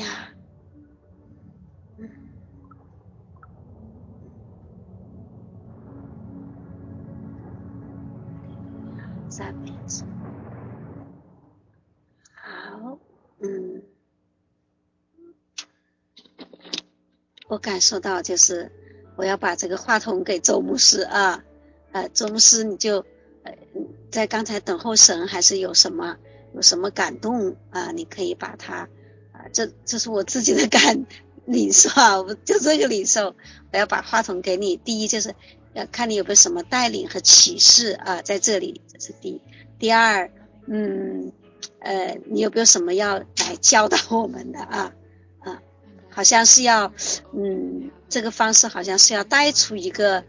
亚，赞美主。好，我感受到就是我要把这个话筒给周牧师啊，周牧师你就在刚才等候神还是有什么感动啊，你可以把它这是我自己的领受啊，我就这个领受，我要把话筒给你。第一就是要看你有没有什么带领和启示啊，在这里，这是第二，你有没有什么要来教导我们的啊？好像是要，这个方式好像是要带出一个，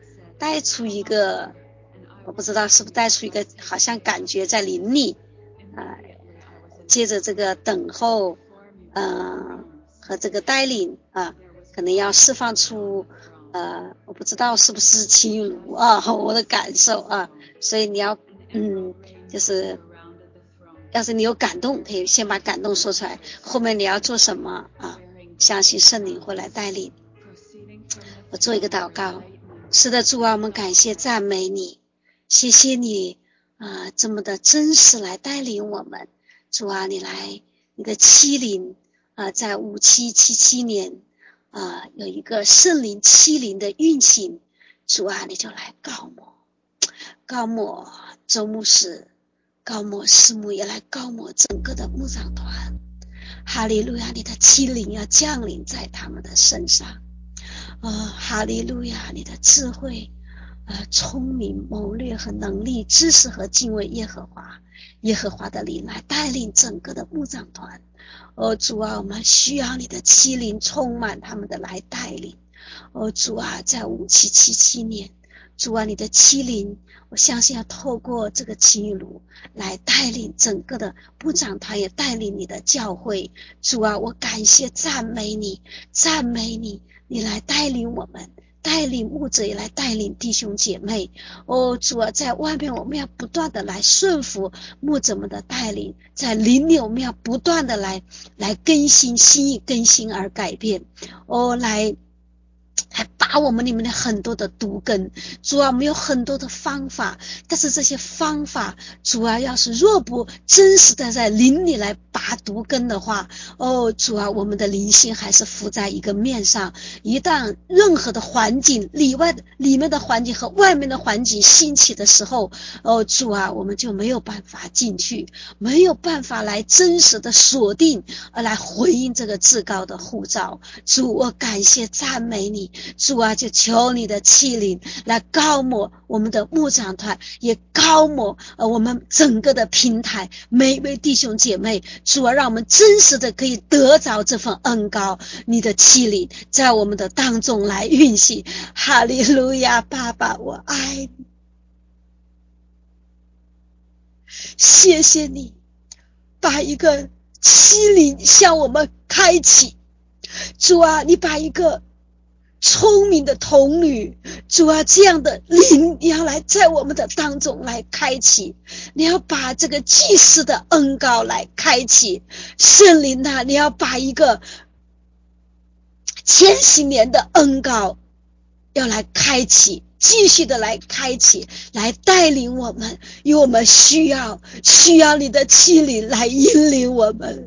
我不知道是不是带出一个，好像感觉在灵里，接着这个等候，和这个带领啊，可能要释放出，我不知道是不是情雨炉啊，我的感受啊，所以你要，就是要是你有感动，可以先把感动说出来，后面你要做什么啊？相信圣灵会来带领。我做一个祷告。是的，主啊，我们感谢赞美你，谢谢你这么的真实来带领我们。主啊，你的欺凌在5777年有一个圣灵欺凌的运行。主啊，你就来高抹周牧师，高抹师母，也来高抹整个的牧长团。哈利路亚，你的欺凌要降临在他们的身上。哈利路亚，你的智慧聪明谋略和能力，知识和敬畏耶和华的灵来带领整个的牧长团。主啊，我们需要你的欺凌充满他们的来带领。主啊，在5777年，主啊，你的欺凌，我相信要透过这个情雨炉来带领整个的牧长团，也带领你的教会。主啊，我感谢赞美你，你来带领我们，带领牧者，也来带领弟兄姐妹。主啊，在外面我们要不断的来顺服牧者们的带领，在灵里我们要不断的来更新，心意更新而改变。来把我们里面的很多的毒根，主啊，我们有很多的方法，但是这些方法，主啊，要是若不真实的在灵里来拔毒根的话，主啊，我们的灵性还是浮在一个面上。一旦任何的环境里面的环境和外面的环境兴起的时候，主啊，我们就没有办法进去，没有办法来真实的锁定，来回应这个至高的呼召。主，我感谢赞美你。主啊，就求你的气灵来高抹我们的牧长团，也高抹我们整个的平台每一位弟兄姐妹。主啊，让我们真实的可以得着这份恩膏，你的气灵在我们的当中来运行。哈利路亚，爸爸，我爱你，谢谢你把一个气灵向我们开启。主啊，你把一个聪明的童女，主啊，这样的灵你要来在我们的当中来开启，你要把这个祭司的恩膏来开启。圣灵啊，你要把一个千禧年的恩膏要来开启，继续的来开启，来带领我们，因为我们需要你的气灵来引领我们。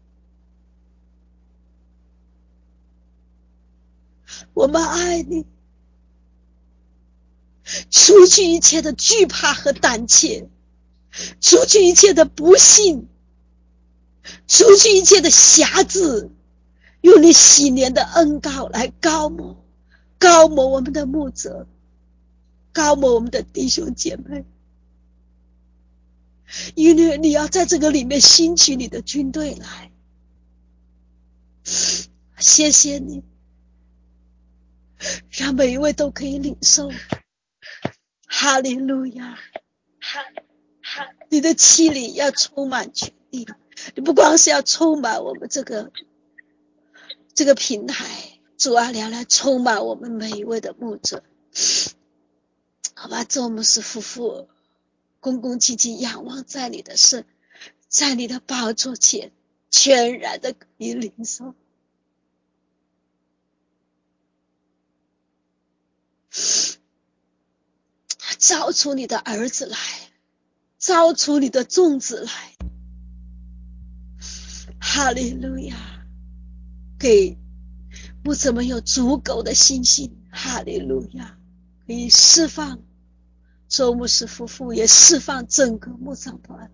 我们爱你，除去一切的惧怕和胆怯，除去一切的不幸，除去一切的瑕疵，用你洗年的恩膏来高抹我们的牧者，高抹我们的弟兄姐妹。因为你要在这个里面兴起你的军队来。谢谢你，让每一位都可以领受。哈利路亚，你的气力要充满全地，你不光是要充满我们这个平台，主啊，你要来充满我们每一位的牧者。好吧，这我们是夫妇恭恭敬敬仰望在你的宝座前，全然的可以领受。 造出你的儿子来，造出你的种子来。哈利路亚！给牧者们有足够的信心，哈利路亚！可以释放周牧师夫妇，也释放整个牧长团，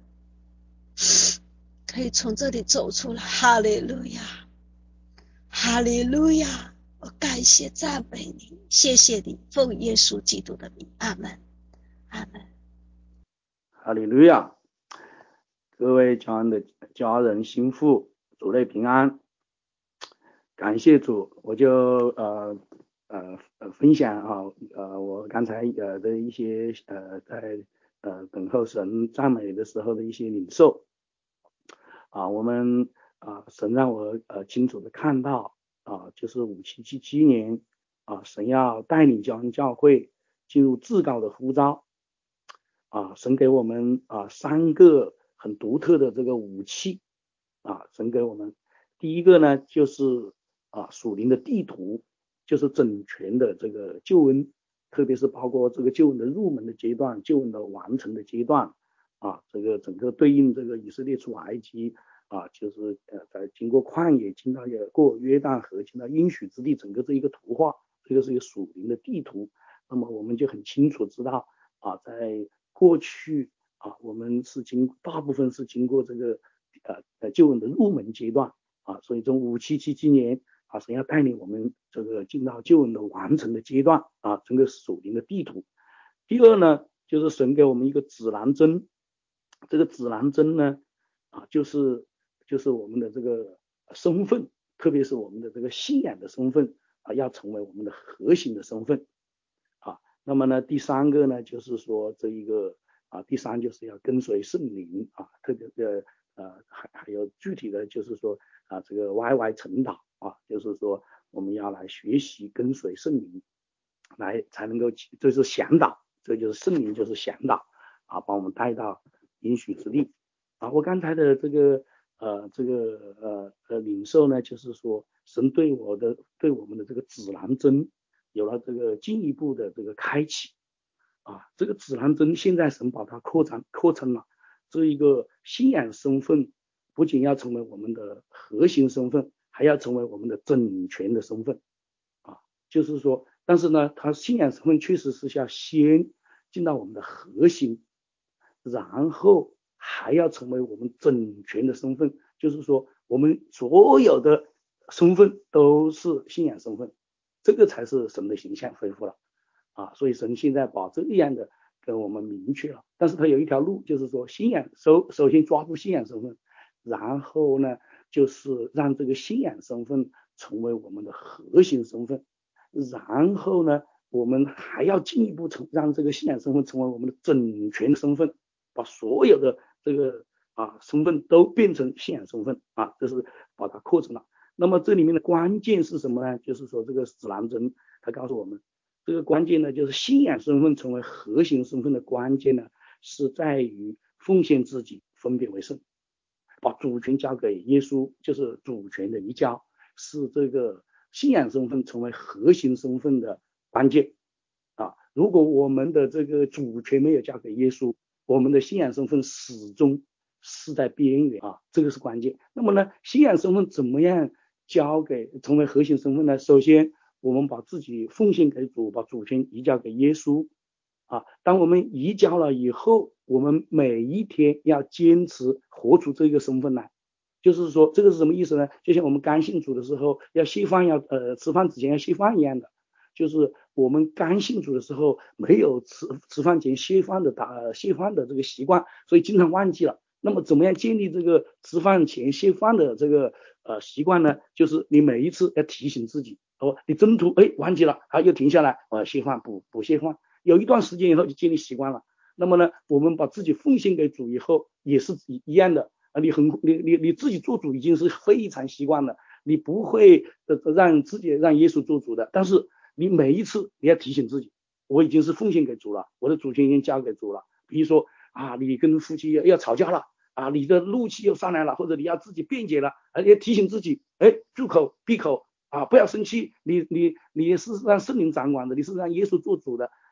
可以从这里走出来。哈利路亚，哈利路亚！我感谢赞美你，谢谢你，奉耶稣基督的名，阿门，阿门。 哈利路亚！各位家人心腹，主内平安，感谢主。我就分享我刚才的一些在等候神赞美的时候的一些领受我们神让我清楚的看到就是5777年神要带领教会进入至高的呼召神给我们3个很独特的这个武器神给我们第一个呢就是属灵的地图，就是整全的这个救恩，特别是包括这个救恩的入门的阶段，救恩的完成的阶段这个整个对应这个以色列出埃及就是在经过旷野，进到过约旦河，进到应许之地，整个这一个图画，这个是一个属灵的地图。那么我们就很清楚知道在过去我们大部分是经过这个救恩的入门阶段所以从5777年神要带领我们这个进到救恩的完成的阶段整个属灵的地图。第二呢，就是神给我们一个指南针，这个指南针呢就是我们的这个身份，特别是我们的这个信仰的身份要成为我们的核心的身份那么呢，第3个呢，就是说这一个第3就是要跟随圣灵特别的还有具体的就是说这个 YY 晨祷就是说我们要来学习跟随圣灵，来才能够这是向导，这就是圣灵就是向导把我们带到应许之地我刚才的这个领受呢，就是说神对我们的这个指南针有了这个进一步的这个开启这个指南针现在神把它扩充了，这一个信仰身份不仅要成为我们的核心身份，还要成为我们的整全的身份就是说，但是呢，它信仰身份确实是要先进到我们的核心，然后还要成为我们整全的身份，就是说我们所有的身份都是信仰身份，这个才是神的形象恢复了所以神现在把这样的跟我们明确了，但是他有一条路，就是说信仰首先抓住信仰身份，然后呢就是让这个信仰身份成为我们的核心身份，然后呢我们还要进一步让这个信仰身份成为我们的整全身份，把所有的这个身份都变成信仰身份这是把它扩充了。那么这里面的关键是什么呢？就是说这个指南针它告诉我们，这个关键呢就是信仰身份成为核心身份的关键呢是在于奉献自己，分别为圣，把主权交给耶稣，就是主权的移交，是这个信仰身份成为核心身份的关键如果我们的这个主权没有交给耶稣，我们的信仰身份始终是在边缘这个是关键。那么呢，信仰身份怎么样成为核心身份呢？首先我们把自己奉献给主，把主权移交给耶稣当我们移交了以后，我们每一天要坚持活出这个身份来。就是说这个是什么意思呢？就像我们刚信主的时候要谢饭，吃饭之前要谢饭一样的，就是我们刚信主的时候没有吃饭前谢饭的这个习惯，所以经常忘记了。那么怎么样建立这个吃饭前谢饭的这个习惯呢？就是你每一次要提醒自己你中途忘记了又停下来谢饭补谢饭，有一段时间以后就建立习惯了。那么呢，我们把自己奉献给主以后也是一样的你自己做主已经是非常习惯了，你不会让耶稣做主的，但是你每一次你要提醒自己，我已经是奉献给主了，我的主权已经交给主了。比如说你跟夫妻要吵架了你的怒气又上来了，或者你要自己辩解了要提醒自己住口闭口不要生气，你是让圣灵掌管的，你是让耶稣做主的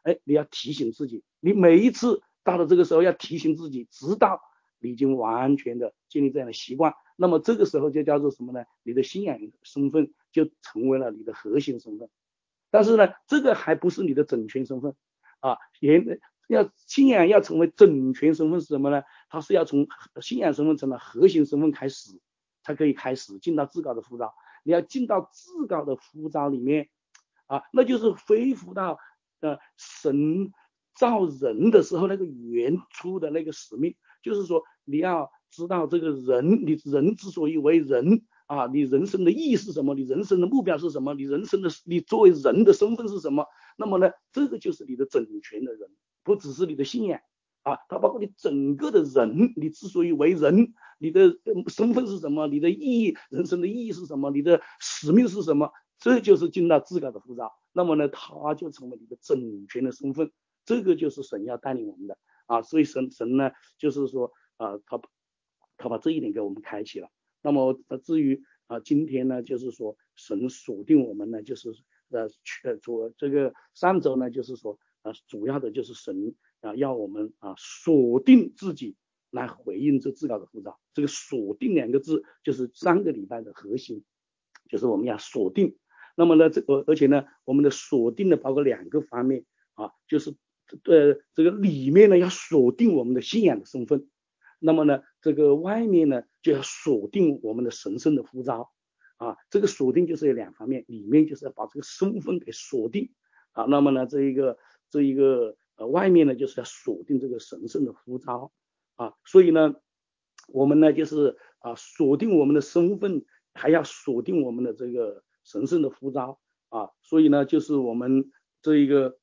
你要提醒自己，你每一次到了这个时候要提醒自己，直到你已经完全的建立这样的习惯，那么这个时候就叫做什么呢？你的信仰身份就成为了你的核心身份。但是呢，这个还不是你的整全身份啊，信仰要成为整全身份是什么呢？它是要从信仰身份成了核心身份开始，才可以开始进到至高的呼召。你要进到至高的呼召里面啊，那就是恢复到神造人的时候那个原初的那个使命，就是说你要知道这个人，你人之所以为人啊，你人生的意义是什么？你人生的目标是什么？你作为人的身份是什么？那么呢，这个就是你的整全的人，不只是你的信仰啊，它包括你整个的人，你之所以为人，你的身份是什么？你的意义，人生的意义是什么？你的使命是什么？这就是进到至高的呼召。那么呢，它就成为你的整全的身份。这个就是神要带领我们的啊，所以神呢，就是说他把这一点给我们开启了。那么至于今天呢，就是说神锁定我们呢，就是这个上周呢，就是说主要的就是神要我们锁定自己来回应这至高的呼召。这个锁定两个字就是3个礼拜的核心，就是我们要锁定。那么呢，而且呢，我们的锁定呢包括2个方面啊，就是这个里面呢要锁定我们的信仰的身份，那么呢，这个外面呢就要锁定我们的神圣的呼召啊。这个锁定就是有2方面，里面就是要把这个身份给锁定啊。那么呢，这一个外面呢就是要锁定这个神圣的呼召啊。所以呢，我们呢就是锁定我们的身份，还要锁定我们的这个神圣的呼召啊。所以呢，就是我们这一个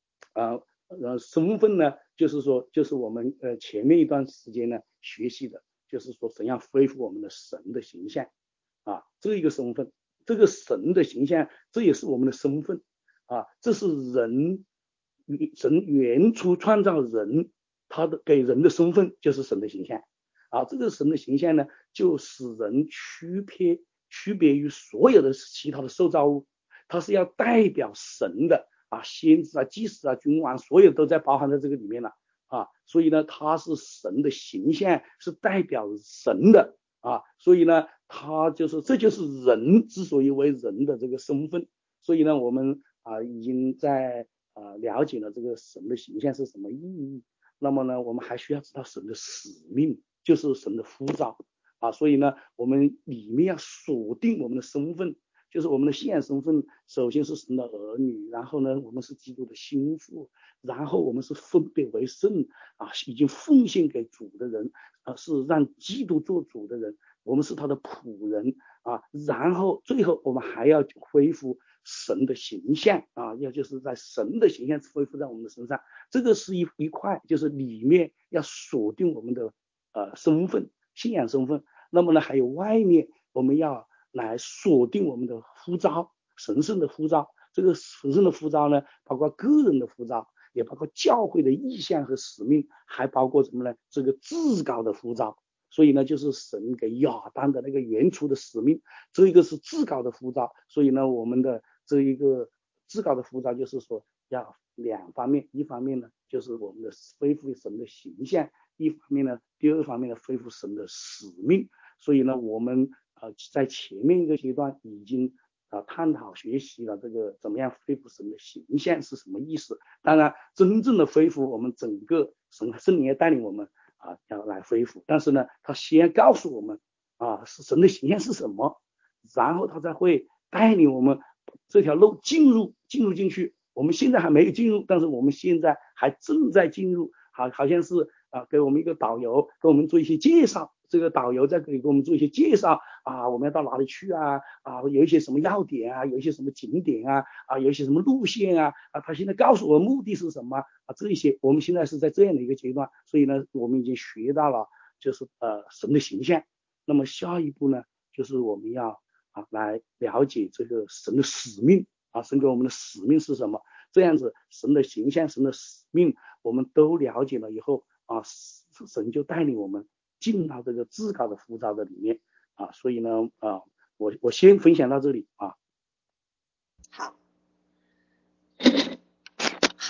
身份呢，就是说，就是我们前面一段时间呢学习的，就是说怎样恢复我们的神的形象啊，这一个身份，这个神的形象，这也是我们的身份啊，这是神原初创造人，他的给人的身份就是神的形象啊，这个神的形象呢，就使人区别于所有的其他的受造物，它是要代表神的。先知祭司君王，所有都在包含在这个里面了所以呢，他是神的形象，是代表神的所以呢，这就是人之所以为人的这个身份。所以呢，我们已经在了解了这个神的形象是什么意义。那么呢，我们还需要知道神的使命，就是神的呼召所以呢，我们里面要锁定我们的身份。就是我们的信仰身份，首先是神的儿女，然后呢，我们是基督的心腹，然后我们是分别为圣已经奉献给主的人是让基督做主的人，我们是他的仆人然后最后我们还要恢复神的形象要就是在神的形象恢复在我们的身上，这个是一块，就是里面要锁定我们的身份，信仰身份。那么呢，还有外面我们要来锁定我们的呼召，神圣的呼召。这个神圣的呼召呢，包括个人的呼召，也包括教会的意向和使命，还包括什么呢？这个至高的呼召。所以呢，就是神给亚当的那个原初的使命，这一个是至高的呼召。所以呢，我们的这一个至高的呼召就是说要2方面，一方面呢就是我们的恢复神的形象，一方面呢，第2方面呢恢复神的使命。所以呢，我们在前面一个阶段已经探讨学习了这个怎么样恢复神的形象是什么意思。当然，真正的恢复我们整个圣灵也带领我们要来恢复，但是呢，他先告诉我们是神的形象是什么，然后他才会带领我们这条路进入进去。我们现在还没有进入，但是我们现在还正在进入，好像是给我们一个导游给我们做一些介绍，这个导游在给我们做一些介绍我们要到哪里去有一些什么要点有一些什么景点有一些什么路线他现在告诉我目的是什么这一些我们现在是在这样的一个阶段。所以呢，我们已经学到了就是神的形象。那么下一步呢，就是我们要来了解这个神的使命神给我们的使命是什么。这样子神的形象神的使命我们都了解了以后神就带领我们进到这个至高的呼召的里面所以呢我先分享到这里好，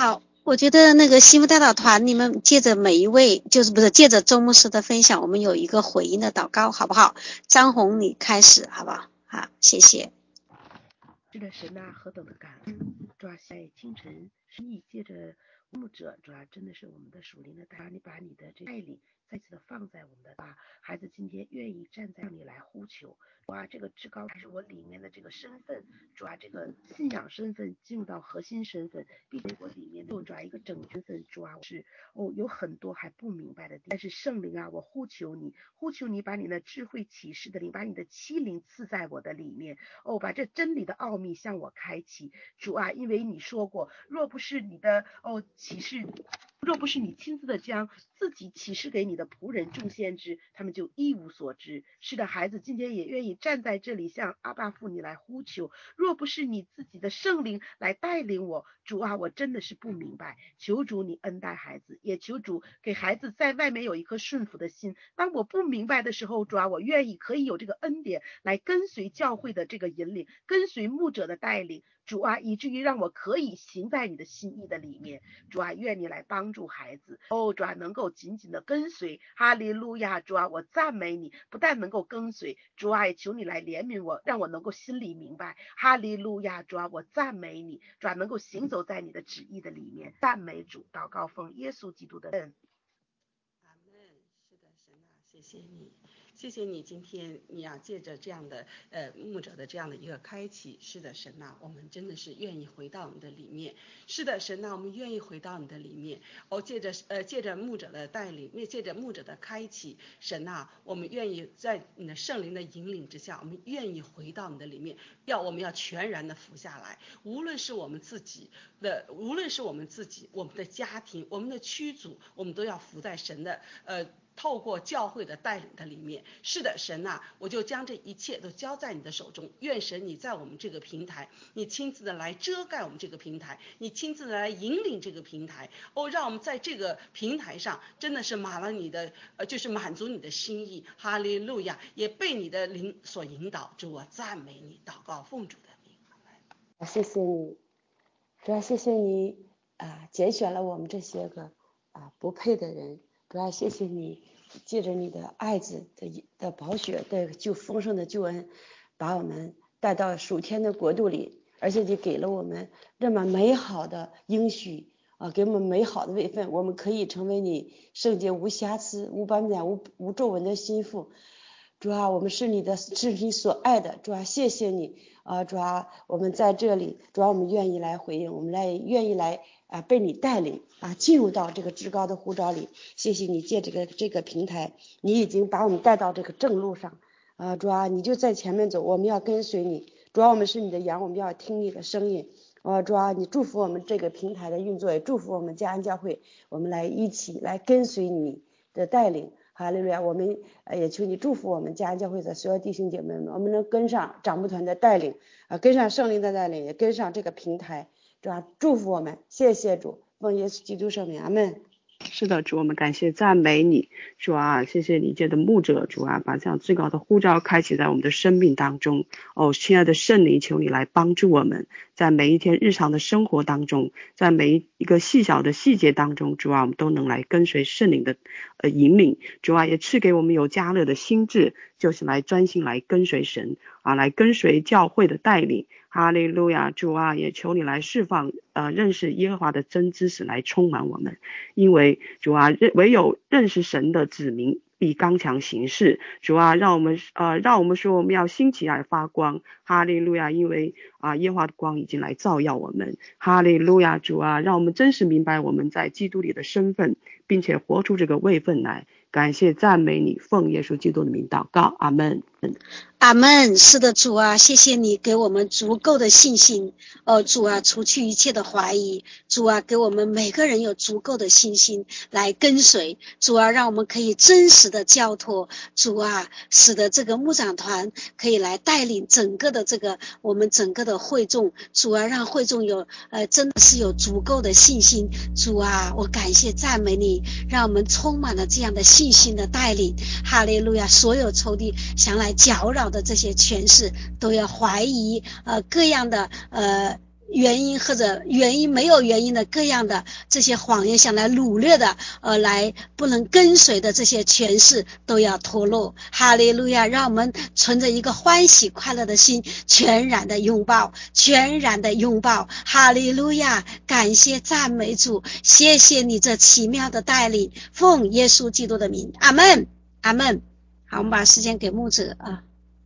我觉得那个幸福代祷团，你们借着每一位，借着周牧师的分享，我们有一个回应的祷告，好不好？张红，你开始，好不好？好，谢谢。 是的，神啊，何等的感恩！主啊，在清晨，是你借着牧者，主啊，真的是我们的属灵的带，你把你的这带领再次的放在我们的孩子今天愿意站在你来呼求。主啊，这个至高还是我里面的这个身份，主啊，这个信仰身份进入到核心身份，并且我里面又主啊一个整身份，主啊是有很多还不明白的地方，但是圣灵啊，我呼求你，把你的智慧启示的灵，把你的欺灵赐在我的里面，把这真理的奥秘向我开启。主啊，因为你说过，若不是你的启示，若不是你亲自的将自己启示给你的仆人众先知，他们就一无所知。是的，孩子今天也愿意站在这里向阿爸父你来呼求，若不是你自己的圣灵来带领我，主啊，我真的是不明白。求主你恩待孩子，也求主给孩子在外面有一颗顺服的心。当我不明白的时候，主啊，我愿意可以有这个恩典来跟随教会的这个引领，跟随牧者的带领。主啊，以至于让我可以行在你的心意的里面。主啊，愿你来帮助孩子，主啊，能够紧紧的跟随。哈利路亚，主啊，我赞美你，不但能够跟随，主啊，也求你来怜悯我，让我能够心里明白。哈利路亚，主啊，我赞美你，主啊，能够行走在你的旨意的里面。赞美主，祷告奉耶稣基督的恩。 阿门。是的，神啊，谢谢你。谢谢你今天你要借着这样的牧者的这样的一个开启。是的，神啊，我们真的是愿意回到你的里面。是的，神啊，我们愿意回到你的里面。借着牧者的带领，借着牧者的开启，神啊，我们愿意在你的圣灵的引领之下，我们愿意回到你的里面。我们要全然的服下来，无论是我们自己，我们的家庭，我们的区组，我们都要服在神的透过教会的带领的里面。是的，神啊，我就将这一切都交在你的手中。愿神你在我们这个平台，你亲自的来遮盖我们这个平台，你亲自的来引领这个平台。让我们在这个平台上真的是就是满足你的心意。哈利路亚，也被你的灵所引导。主啊，赞美你，祷告奉主的名。 谢谢你，主要谢谢你拣选了我们这些个不配的人。主要谢谢你借着你的爱子的宝血的丰盛的救恩，把我们带到属天的国度里，而且你给了我们这么美好的应许给我们美好的位分，我们可以成为你圣洁无瑕疵无斑点无皱纹的心腹。主啊，我们是你所爱的。主啊，谢谢你主啊，我们在这里，主啊，我们愿意来回应，我们愿意来被你带领进入到这个至高的呼召里。谢谢你借这个平台，你已经把我们带到这个正路上主啊，你就在前面走，我们要跟随你。主啊，我们是你的羊，我们要听你的声音。主啊，你祝福我们这个平台的运作，也祝福我们嘉安教会，我们一起来跟随你的带领。哈利路亚，我们也求你祝福我们嘉安教会的所有弟兄姐妹们，我们能跟上长牧团的带领跟上圣灵的带领，也跟上这个平台。主啊，祝福我们，谢谢主，奉耶稣基督圣名，阿们。 是的，主，我们感谢赞美你。主啊，谢谢你借着牧者，主啊，把这样最高的呼召开启在我们的生命当中。亲爱的圣灵，求你来帮助我们，在每一天日常的生活当中，在每一个细小的细节当中，主啊，我们都能来跟随圣灵的引领。主啊，也赐给我们有嘉乐的心智，就是来专心来跟随神来跟随教会的带领。哈利路亚，主啊，也求你来释放认识耶和华的真知识来充满我们。因为主啊，唯有认识神的子民必刚强行事。主啊，让我们说我们要兴起来发光。哈利路亚，因为耶和华的光已经来照耀我们。哈利路亚，主啊，让我们真实明白我们在基督里的身份，并且活出这个位分来。感谢赞美你，奉耶稣基督的名祷告，阿们。 阿们。是的，主啊，谢谢你给我们足够的信心主啊，除去一切的怀疑。主啊，给我们每个人有足够的信心来跟随。主啊，让我们可以真实的交托。主啊，使得这个牧长团可以来带领整个的我们整个的会众。主啊，让会众真的是有足够的信心。主啊，我感谢赞美你，让我们充满了这样的信心的带领。哈利路亚，所有仇敌想来搅扰的这些权势都要怀疑各样的原因或者原因没有原因的各样的这些谎言想来掳掠的来不能跟随的这些权势都要脱落。哈利路亚，让我们存着一个欢喜快乐的心，全然的拥抱，全然的拥抱。哈利路亚，感谢赞美主，谢谢你这奇妙的带领，奉耶稣基督的名，阿们，阿们。好，我们把时间给牧者啊。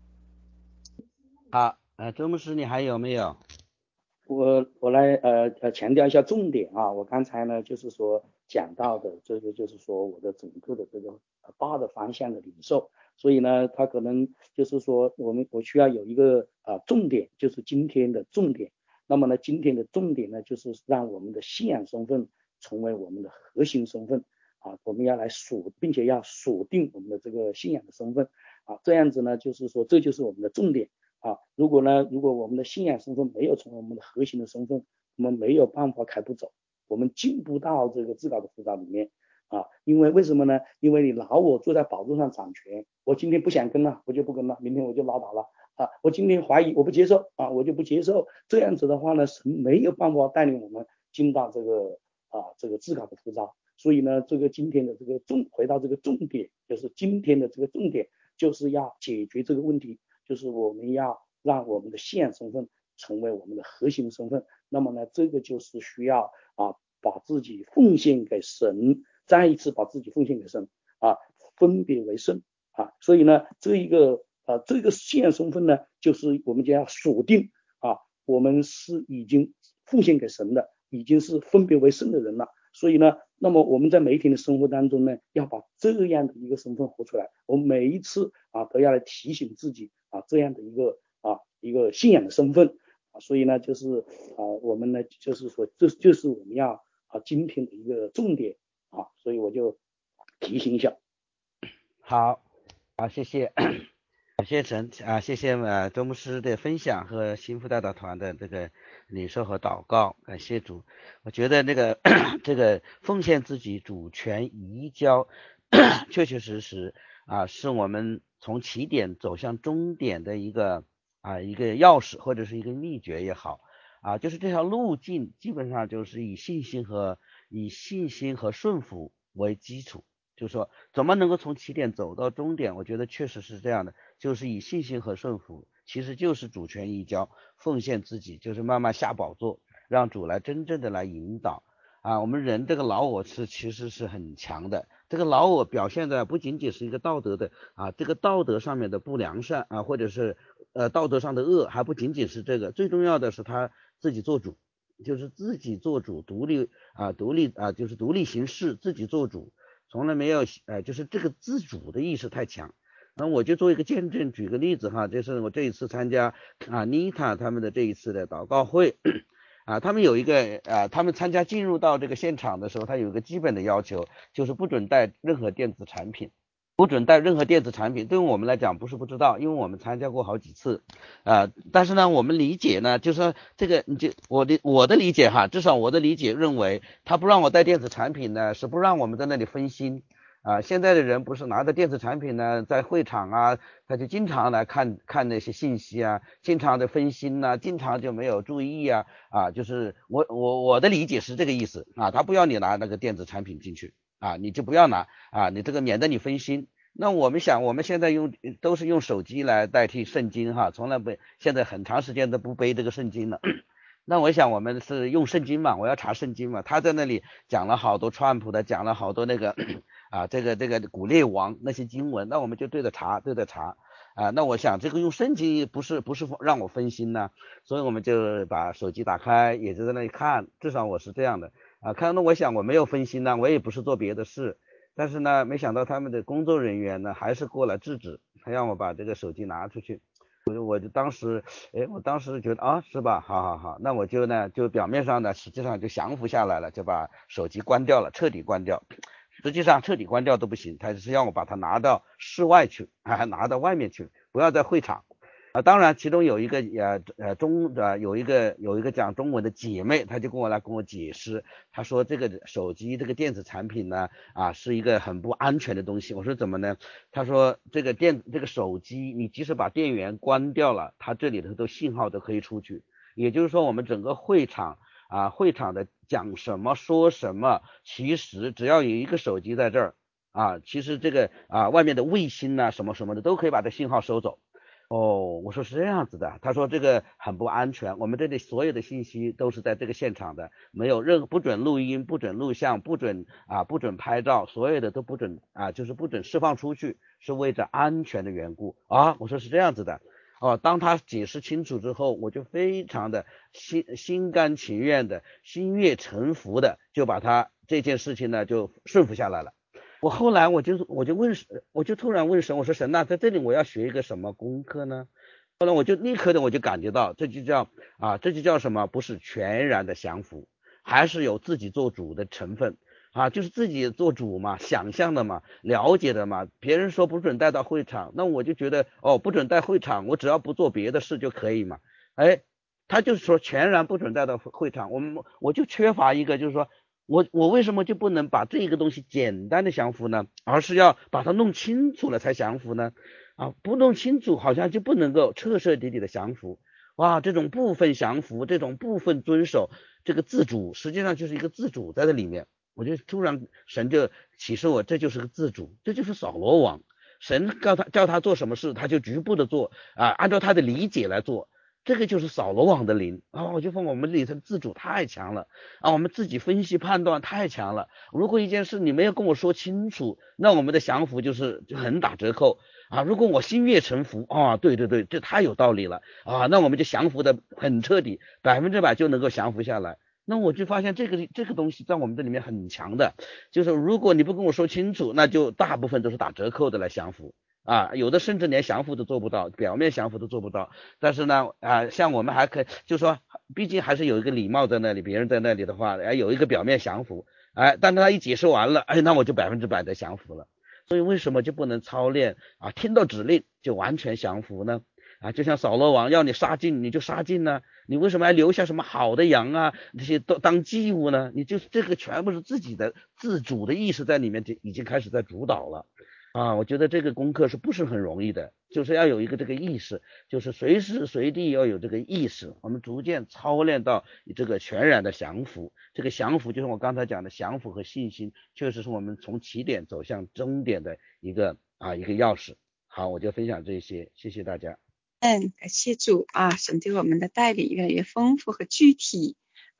好，周牧师你还有没有？ 我来强调一下重点啊，我刚才呢就是说讲到的这个就是说我的整个的这个大的方向的领受，所以呢他可能就是说我需要有一个重点，就是今天的重点。那么呢今天的重点呢就是让我们的信仰身份成为我们的核心身份啊，我们要来并且要锁定我们的这个信仰的身份啊，这样子呢就是说这就是我们的重点。如果我们的信仰身份没有成为我们的核心的身份，我们没有办法开步走，我们进不到这个至高的呼召里面因为为什么呢？因为你老我坐在宝座上掌权，我今天不想跟了，我就不跟了，明天我就拉倒了我今天怀疑我不接受我就不接受，这样子的话呢，神没有办法带领我们进到这个至高的呼召。所以呢，这个今天的这个回到这个重点，就是今天的这个重点就是要解决这个问题，就是我们要让我们的信仰身份成为我们的核心身份。那么呢，这个就是需要把自己奉献给神，再一次把自己奉献给神分别为圣所以呢，这个信仰身份呢，就是我们就要锁定我们是已经奉献给神的，已经是分别为圣的人了。所以呢，那么我们在每一天的生活当中呢，要把这样的一个身份活出来。我们每一次都要来提醒自己这样的一个信仰的身份所以呢，就是我们呢，就是说这就是我们要今天的一个重点所以我就提醒一下。 好，谢谢。谢谢陈谢谢周牧师的分享和心腹代祷团的这个领受和祷告，感谢主。我觉得这个奉献自己、主权移交，确确实实是我们从起点走向终点的一个钥匙或者是一个秘诀也好就是这条路径基本上就是以信心和顺服为基础。就是说怎么能够从起点走到终点，我觉得确实是这样的，就是以信心和顺服，其实就是主权移交，奉献自己，就是慢慢下宝座，让主来真正的来引导我们人这个老我其实是很强的，这个老我表现的不仅仅是一个道德的这个道德上面的不良善或者是道德上的恶，还不仅仅是这个，最重要的是他自己做主，就是自己做主，独立就是独立行事，自己做主，从来没有就是这个自主的意识太强。那我就做一个见证，举个例子就是我这一次参加妮塔他们的这一次的祷告会他们有一个他们进入到这个现场的时候，他有一个基本的要求，就是不准带任何电子产品。对于我们来讲不是不知道，因为我们参加过好几次但是呢我们理解呢，就是说这个我的理解至少我的理解认为，他不让我带电子产品呢，是不让我们在那里分心现在的人不是拿着电子产品呢，在会场他就经常来看那些信息经常的分心经常就没有注意就是我的理解是这个意思他不要你拿那个电子产品进去你就不要拿你这个免得你分心。那我们现在都是用手机来代替圣经从来现在很长时间都不背这个圣经了那我想我们是用圣经嘛，我要查圣经嘛，他在那里讲了好多川普的，讲了好多那个这个古列王那些经文，那我们就对着查那我想这个用圣经不是让我分心呢，所以我们就把手机打开，也就在那里看，至少我是这样的看那我想我没有分心呢，我也不是做别的事，但是呢没想到他们的工作人员呢还是过来制止，他让我把这个手机拿出去。我就当时觉得是吧，好，那我就表面上呢实际上就降服下来了，就把手机关掉了，彻底关掉。实际上彻底关掉都不行，他是让我把它拿到室外去拿到外面去，不要在会场当然其中有一个有一个讲中文的姐妹，她就跟我解释，她说这个手机这个电子产品呢是一个很不安全的东西。我说怎么呢？她说这个手机你即使把电源关掉了，它这里头的信号都可以出去， 也就是说我们整个会场的讲什么说什么，其实只要有一个手机在这儿其实这个外面的卫星什么什么的都可以把这信号收走。我说是这样子的，他说这个很不安全，我们这里所有的信息都是在这个现场的，没有不准录音，不准录像，不准拍照，所有的都不准就是不准释放出去，是为着安全的缘故我说是这样子的。当他解释清楚之后，我就非常的心甘情愿的心悦诚服的就把他这件事情呢就顺服下来了。我后来我就突然问神，我说神在这里我要学一个什么功课呢？后来我就立刻的我就感觉到这就叫什么？不是全然的降服，还是有自己做主的成分就是自己做主嘛，想象的嘛，了解的嘛。别人说不准带到会场，那我就觉得不准带会场，我只要不做别的事就可以嘛。他就是说全然不准带到会场，我就缺乏一个，就是说我为什么就不能把这个东西简单的降服呢？而是要把它弄清楚了才降服呢？不弄清楚好像就不能够彻彻底底的降服。这种部分降服，这种部分遵守，这个自主实际上就是一个自主在这里面。我就突然神就启示我，这就是个自主，这就是扫罗王。神叫他做什么事，他就局部的做按照他的理解来做。这个就是扫罗王的灵我就说我们里头自主太强了我们自己分析判断太强了。如果一件事你没有跟我说清楚，那我们的降服就很打折扣如果我心悦诚服对对对，这太有道理了那我们就降服的很彻底，100%就能够降服下来。那我就发现这个东西在我们这里面很强的，就是如果你不跟我说清楚，那就大部分都是打折扣的来降服有的甚至连降服都做不到，表面降服都做不到。但是呢像我们还可以，就是说毕竟还是有一个礼貌在那里，别人在那里的话有一个表面降服但是他一解释完了那我就100%的降服了。所以为什么就不能操练听到指令就完全降服呢？就像扫罗王要你杀尽你就杀尽呢，你为什么还留下什么好的羊这些都当祭物呢？你就是这个全部是自己的自主的意识在里面，就已经开始在主导了我觉得这个功课不是很容易的，就是要有一个这个意识，就是随时随地要有这个意识，我们逐渐操练到这个全然的降服。这个降服就是我刚才讲的降服和信心，确实是我们从起点走向终点的一个钥匙。好，我就分享这些，谢谢大家。 感谢主神对我们的带领越来越丰富和具体。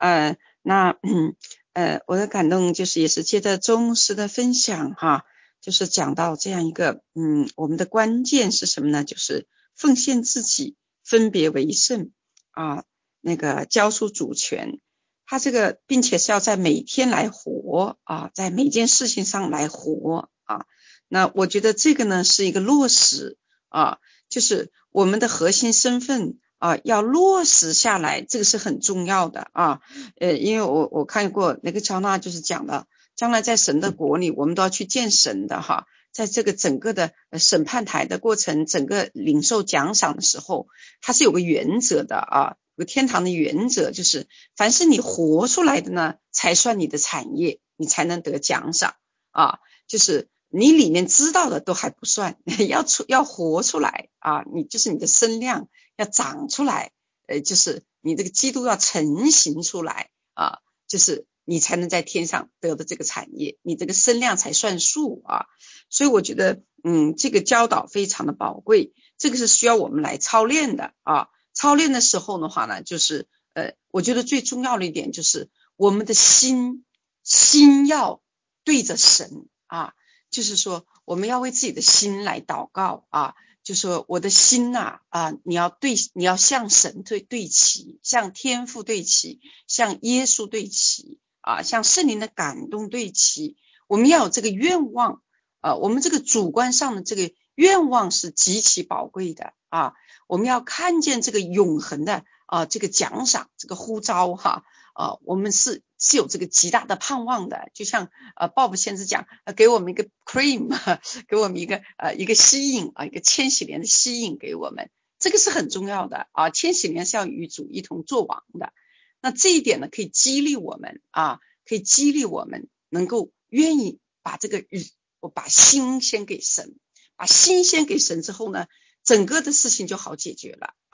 我的感动就是也是接着周牧师的分享就是讲到这样一个我们的关键是什么呢？就是奉献自己，分别为圣那个交出主权。他这个并且是要在每天来活在每件事情上来活那我觉得这个呢是一个落实就是我们的核心身份要落实下来，这个是很重要的因为我看过那个乔纳就是讲了，将来在神的国里我们都要去见神的在这个整个的审判台的过程，整个领受奖赏的时候，它是有个原则的有个天堂的原则，就是凡是你活出来的呢才算你的产业，你才能得奖赏就是你里面知道的都还不算，要活出来你就是你的身量要长出来就是你这个基督要成型出来就是你才能在天上得的这个产业，你这个身量才算数所以我觉得这个教导非常的宝贵，这个是需要我们来操练的操练的时候的话呢，就是我觉得最重要的一点就是我们的心要对着神就是说我们要为自己的心来祷告就是说我的心你要向神对齐，向天父对齐，向耶稣对齐向圣灵的感动对齐。我们要有这个愿望我们这个主观上的这个愿望是极其宝贵的我们要看见这个永恒的这个奖赏，这个呼召我们是有这个极大的盼望的。就像鲍勃先生讲给我们一个 cream 给我们一个吸引一个千禧年的吸引给我们，这个是很重要的千禧年是要与主一同作王的。那这一点呢可以激励我们可以激励我们能够愿意把我把心先给神，把心先给神之后呢，整个的事情就好解决了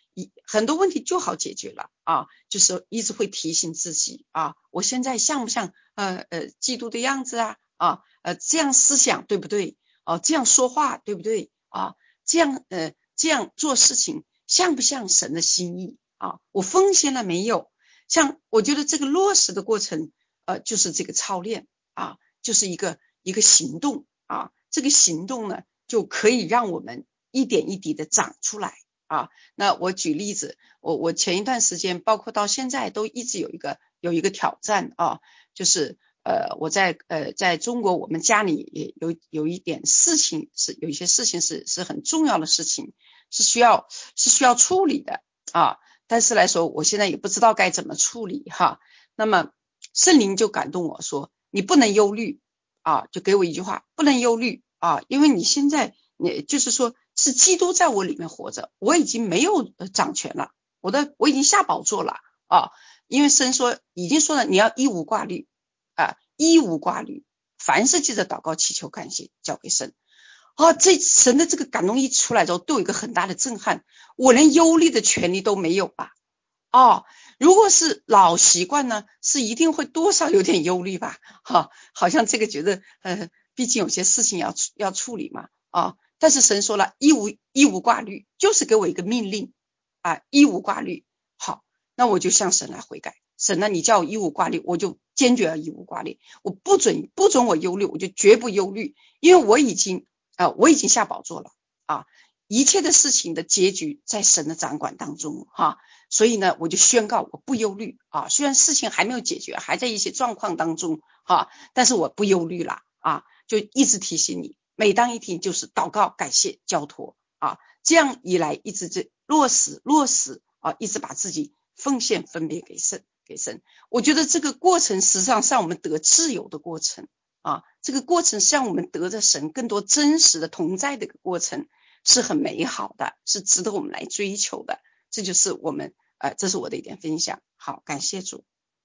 很多问题就好解决了啊，就是一直会提醒自己啊，我现在像不像基督的样子啊这样思想对不对这样说话对不对啊，这样做事情像不像神的心意啊，我奉献了没有，像我觉得这个落实的过程就是这个操练啊，就是一个行动啊，这个行动呢就可以让我们一点一滴的长出来啊。那我举例子，我前一段时间包括到现在都一直有一个挑战啊，就是我在中国我们家里也有一点事情有一些事情是很重要的事情，是需要处理的啊，但是来说我现在也不知道该怎么处理哈。那么圣灵就感动我说你不能忧虑啊，就给我一句话，不能忧虑啊，因为你现在就是说是基督在我里面活着，我已经没有掌权了，我已经下宝座了啊，因为神说已经说了你要一无挂虑啊，一无挂虑，凡事记着祷告祈求感谢交给神啊，这神的这个感动一出来之后，对我一个很大的震撼，我连忧虑的权利都没有了哦，如果是老习惯呢，是一定会多少有点忧虑吧好像这个觉得毕竟有些事情要处理嘛但是神说了一无挂虑，就是给我一个命令啊，一无挂虑。好，那我就向神来悔改，神呢你叫我一无挂虑，我就坚决要一无挂虑，我不准我忧虑，我就绝不忧虑，因为我已经下宝座了啊，一切的事情的结局在神的掌管当中所以呢我就宣告我不忧虑虽然事情还没有解决，还在一些状况当中但是我不忧虑了就一直提醒你，每当一听就是祷告感谢交托这样一来一直落实一直把自己奉献分别给神。我觉得这个过程实际上是让我们得自由的过程这个过程是让我们得着神更多真实的同在的一个过程，是很美好的，是值得我们来追求的。这就是我们这是我的一点分享。好，感谢主。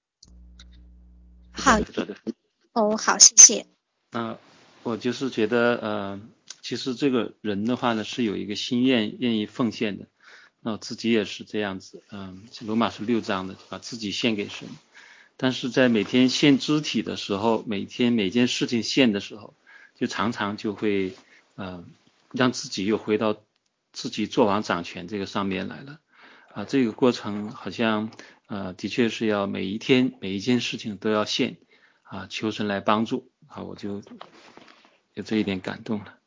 好好，谢谢。 我就是觉得其实这个人的话呢是有一个心愿意奉献的，那我自己也是这样子罗马书6章的把自己献给神，但是在每天献肢体的时候，每件事情献的时候，就常常就会让自己又回到自己做王掌权这个上面来了这个过程好像的确是要每一件事情都要献求神来帮助我就有这一点感动了。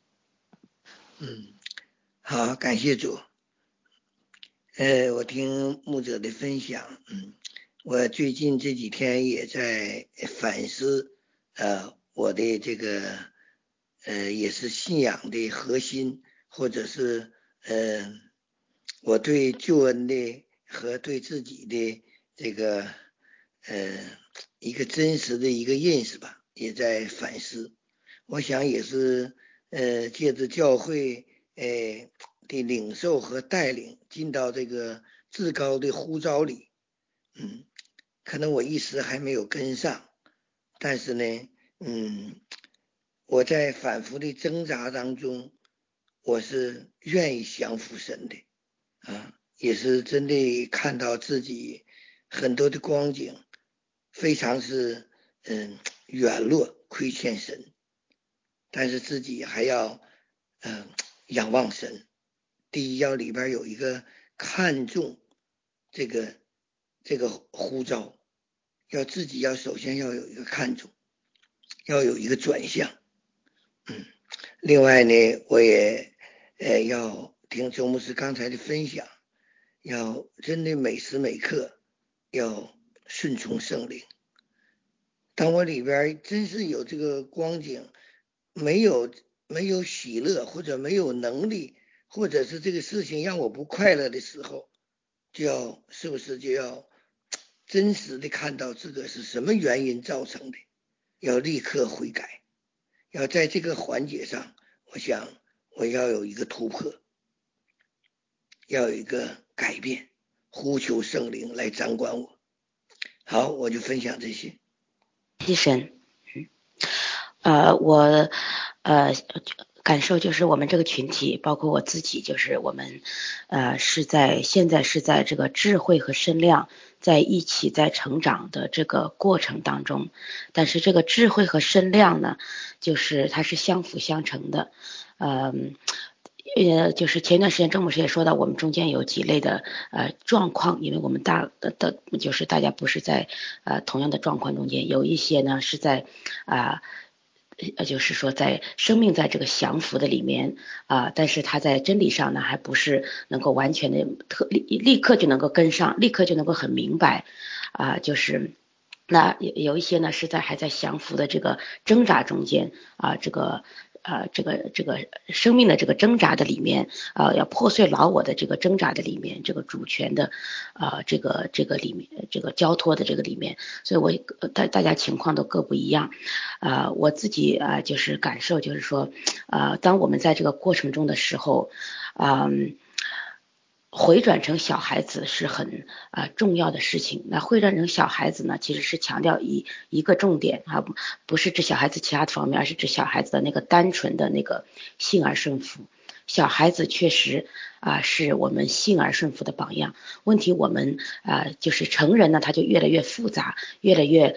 好，感谢主。我听牧者的分享我最近这几天也在反思我的这个也是信仰的核心，或者是我对救恩的和对自己的这个一个真实的一个认识吧，也在反思。我想也是借着教会的领受和带领进到这个至高的呼召里可能我一时还没有跟上，但是呢我在反复的挣扎当中，我是愿意降服神的也是真的看到自己很多的光景非常是软弱亏欠神，但是自己还要仰望神。第一要里边有一个看重这个呼召，要自己首先要有一个看重，要有一个转向另外呢我也要听周牧师刚才的分享，要真的每时每刻要顺从圣灵。当我里边真是有这个光景，没有喜乐，或者没有能力，或者是这个事情让我不快乐的时候，是不是就要真实的看到这个是什么原因造成的，要立刻悔改，要在这个环节上我想我要有一个突破，要有一个改变，呼求圣灵来掌管我。好，我就分享这些。 谢神我感受就是我们这个群体，包括我自己，就是我们现在是在这个智慧和身量在一起在成长的这个过程当中，但是这个智慧和身量呢，就是它是相辅相成的。就是前段时间郑牧师也说到，我们中间有几类的状况，因为我们就是大家不是在同样的状况中间，有一些呢是在就是说在生命在这个降服的里面但是他在真理上呢还不是能够完全的立刻就能够跟上，立刻就能够很明白就是那有一些呢是还在降服的这个挣扎中间这个生命的这个挣扎的里面要破碎老我的这个挣扎的里面，这个主权的这个里面，这个交托的这个里面，所以大家情况都各不一样我自己就是感受就是说当我们在这个过程中的时候回转成小孩子是很重要的事情。那回转成小孩子呢，其实是强调一个重点不是指小孩子其他的方面，而是指小孩子的那个单纯的那个信而顺服。小孩子确实是我们信而顺服的榜样。问题我们就是成人呢，他就越来越复杂，越来越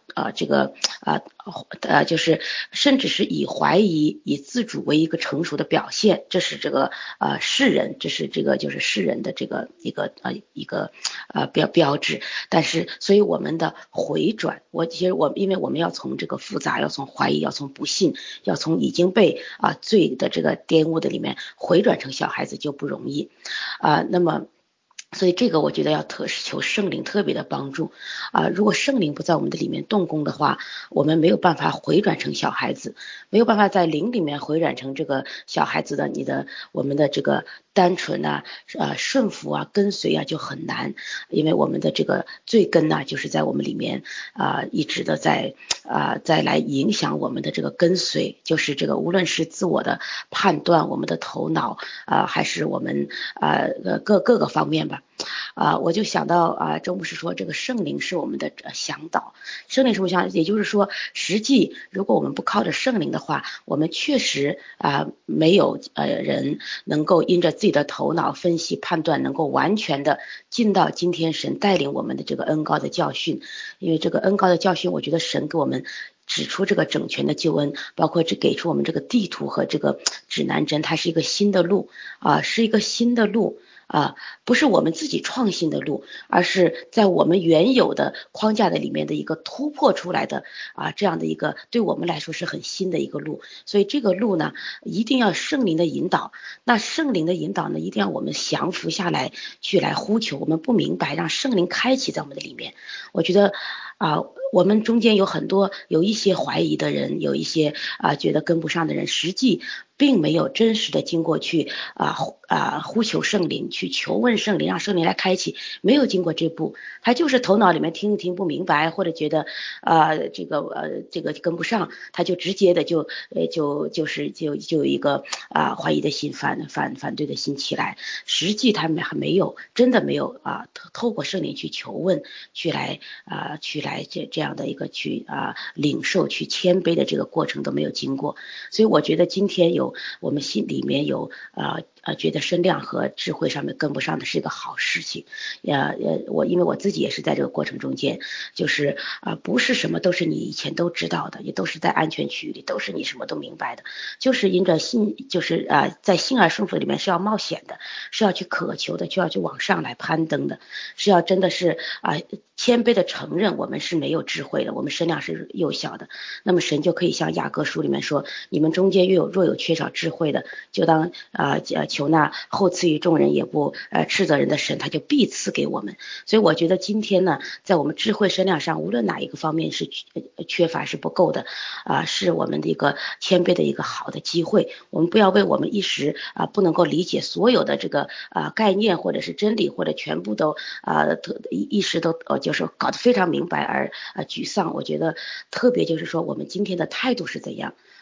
就是甚至是以怀疑以自主为一个成熟的表现，这是这个世人，这是这个就是世人的这个一个标志。但是所以我们的回转，因为我们要从这个复杂，要从怀疑，要从不信，要从已经被罪的这个玷污的里面回转成小孩子就不容易那么所以这个我觉得要求圣灵特别的帮助如果圣灵不在我们的里面动工的话，我们没有办法回转成小孩子，没有办法在灵里面回转成这个小孩子的我们的这个单纯顺服跟随就很难，因为我们的这个罪根就是在我们里面一直的在来影响我们的这个跟随，就是这个无论是自我的判断，我们的头脑还是我们各个方面吧我就想到周牧师说这个圣灵是我们的向导，圣灵是我们向导，也就是说实际如果我们不靠着圣灵的话，我们确实没有人能够因着自己的头脑分析判断能够完全的进到今天神带领我们的这个恩膏的教训。因为这个恩膏的教训，我觉得神给我们指出这个整全的救恩，包括给出我们这个地图和这个指南针，它是一个新的路是一个新的路不是我们自己创新的路，而是在我们原有的框架的里面的一个突破出来的这样的一个对我们来说是很新的一个路。所以这个路呢一定要圣灵的引导，那圣灵的引导呢一定要我们降服下来去来呼求，我们不明白让圣灵开启在我们的里面。我觉得我们中间有一些怀疑的人，有一些觉得跟不上的人，实际并没有真实的经过去呼求圣灵，去求问圣灵，让圣灵来开启，没有经过这步，他就是头脑里面听一听不明白，或者觉得这个跟不上，他就直接的就有一个怀疑的心反对的心起来，实际他们还没有真的没有透过圣灵去求问，去来这样的一个去领受去谦卑的这个过程都没有经过。所以我觉得今天我们心里面有觉得身量和智慧上面跟不上的是一个好事情因为我自己也是在这个过程中间，就是不是什么都是你以前都知道的，也都是在安全区域里，都是你什么都明白的，就是因着就是在信而顺服里面是要冒险的，是要去渴求的，就要去往上来攀登的，是要真的是谦卑的承认我们是没有智慧的，我们身量是幼小的，那么神就可以像雅各书里面说，你们中间若有缺少智慧的，就当求那后赐予众人也不斥责人的神，他就必赐给我们。所以我觉得今天呢，在我们智慧身量上，无论哪一个方面是缺乏是不够的是我们的一个谦卑的一个好的机会。我们不要为我们一时不能够理解所有的这个概念或者是真理，或者全部都一时都就是搞得非常明白而沮丧。我觉得特别就是说我们今天的态度是怎样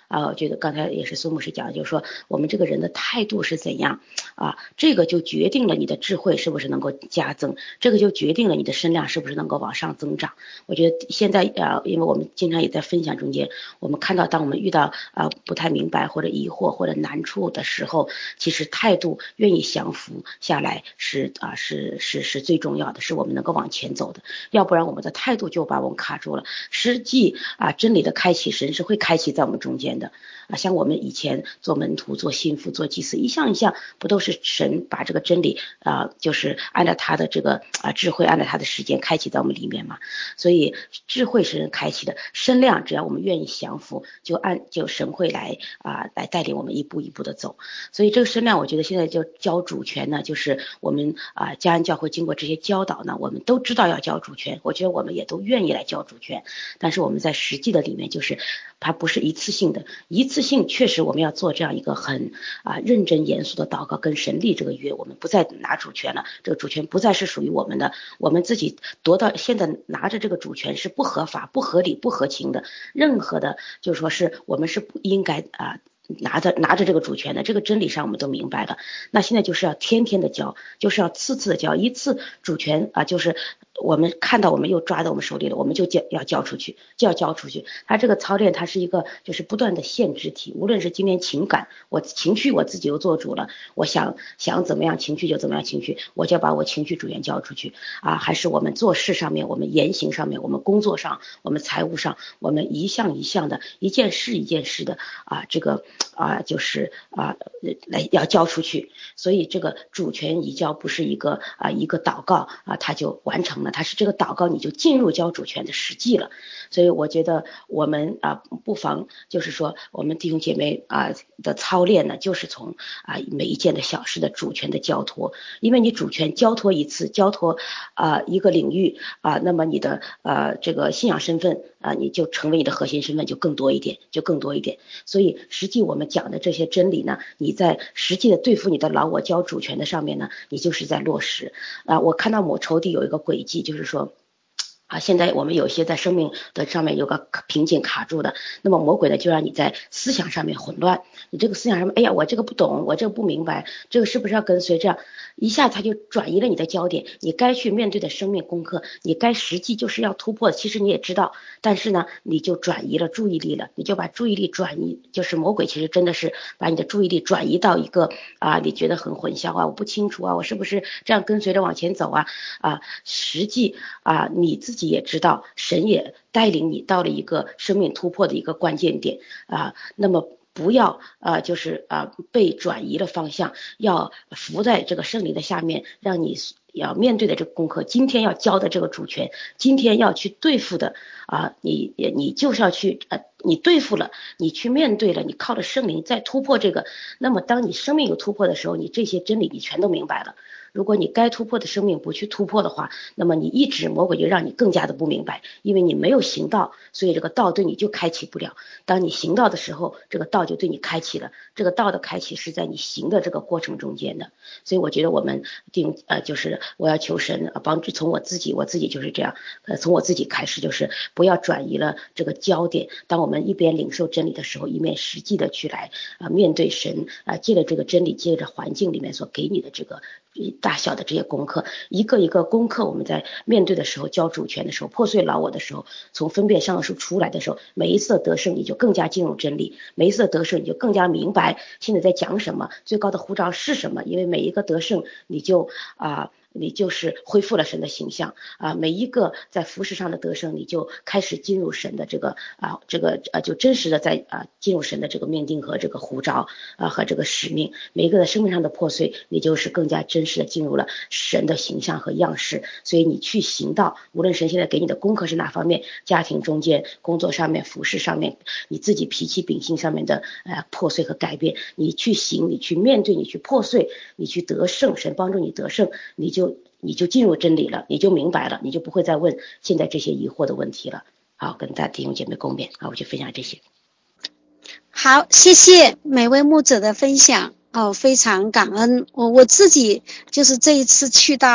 我觉得刚才也是苏牧师讲的，就是说我们这个人的态度是怎样这个就决定了你的智慧是不是能够加增，这个就决定了你的身量是不是能够往上增长。我觉得现在因为我们经常也在分享中间，我们看到当我们遇到不太明白或者疑惑或者难处的时候，其实态度愿意降服下来是最重要的，是我们能够往前走的，要不然我们的态度就把我们卡住了。实际真理的开启，神是会开启在我们中间的像我们以前做门徒做心腹做祭司，一项一项不都是神把这个真理就是按照他的这个智慧，按照他的时间开启在我们里面嘛。所以智慧是人开启的，身量只要我们愿意降服，就神会来带领我们一步一步的走。所以这个身量我觉得现在就交主权呢，就是我们嘉安教会经过这些教导呢，我们都知道要交主权，我觉得我们也都愿意来交主权，但是我们在实际的里面就是它不是一次性的，一次性确实我们要做这样一个很认真严肃的祷告，跟神立这个约，我们不再拿主权了，这个主权不再是属于我们的，我们自己夺到，现在拿着这个主权是不合法不合理不合情的，任何的就是说是我们是不应该拿着这个主权的，这个真理上我们都明白了。那现在就是要天天的交，就是要次次的交，一次主权就是我们看到我们又抓到我们手里了，我们就要交出去，就要交出去。它这个操练它是一个就是不断的限制体，无论是今天情感，我情绪我自己又做主了，我想怎么样情绪就怎么样情绪，我就要把我情绪主权交出去还是我们做事上面，我们言行上面，我们工作上，我们财务上，我们一项一项的一件事一件事的这个就是来要交出去。所以这个主权移交不是一个一个祷告它就完成了，它是这个祷告你就进入交主权的实际了。所以我觉得我们不妨就是说我们弟兄姐妹的操练呢，就是从每一件的小事的主权的交托，因为你主权交托一次，交托一个领域那么你的这个信仰身份你就成为你的核心身份就更多一点。所以实际我们讲的这些真理呢，你在实际的对付你的老我交主权的上面呢，你就是在落实我看到某仇敌有一个轨迹，就是说现在我们有些在生命的上面有个瓶颈卡住的，那么魔鬼呢就让你在思想上面混乱，你这个思想上面，哎呀我这个不懂，我这个不明白，这个是不是要跟随，这样一下他就转移了你的焦点，你该去面对的生命功课，你该实际就是要突破，其实你也知道，但是呢你就转移了注意力了，你就把注意力转移，就是魔鬼其实真的是把你的注意力转移到一个你觉得很混淆我不清楚我是不是这样跟随着往前走实际你自己也知道，神也带领你到了一个生命突破的一个关键点那么不要就是被转移了方向，要伏在这个圣灵的下面，让你要面对的这个功课，今天要交的这个主权，今天要去对付的你就是要去你对付了，你去面对了，你靠着圣灵再突破这个，那么当你生命有突破的时候，你这些真理你全都明白了。如果你该突破的生命不去突破的话，那么你一直魔鬼就让你更加的不明白，因为你没有行道，所以这个道对你就开启不了。当你行道的时候，这个道就对你开启了，这个道的开启是在你行的这个过程中间的。所以我觉得我们就是我要求神帮助，从我自己就是这样从我自己开始，就是不要转移了这个焦点，当我们一边领受真理的时候，一面实际的去来面对神借着这个真理，借着环境里面所给你的这个大小的这些功课，一个一个功课，我们在面对的时候，交主权的时候，破碎老我的时候，从分辨善恶树出来的时候，每一次的得胜你就更加进入真理，每一次的得胜你就更加明白现在在讲什么，最高的呼召是什么，因为每一个得胜你就是恢复了神的形象每一个在服事上的得胜，你就开始进入神的这个就真实的在进入神的这个命定和这个呼召和这个使命，每一个在生命上的破碎，你就是更加真实的进入了神的形象和样式。所以你去行道，无论神现在给你的功课是哪方面，家庭中间、工作上面、服事上面，你自己脾气秉性上面的破碎和改变，你去行，你去面对，你去破碎，你去得胜，神帮助你得胜，你就进入真理了，你就明白了，你就不会再问现在这些疑惑的问题了。好，跟大家弟兄姐妹共勉我就分享这些。 好，谢谢每位牧者的分享非常感恩。我自己就是这一次去到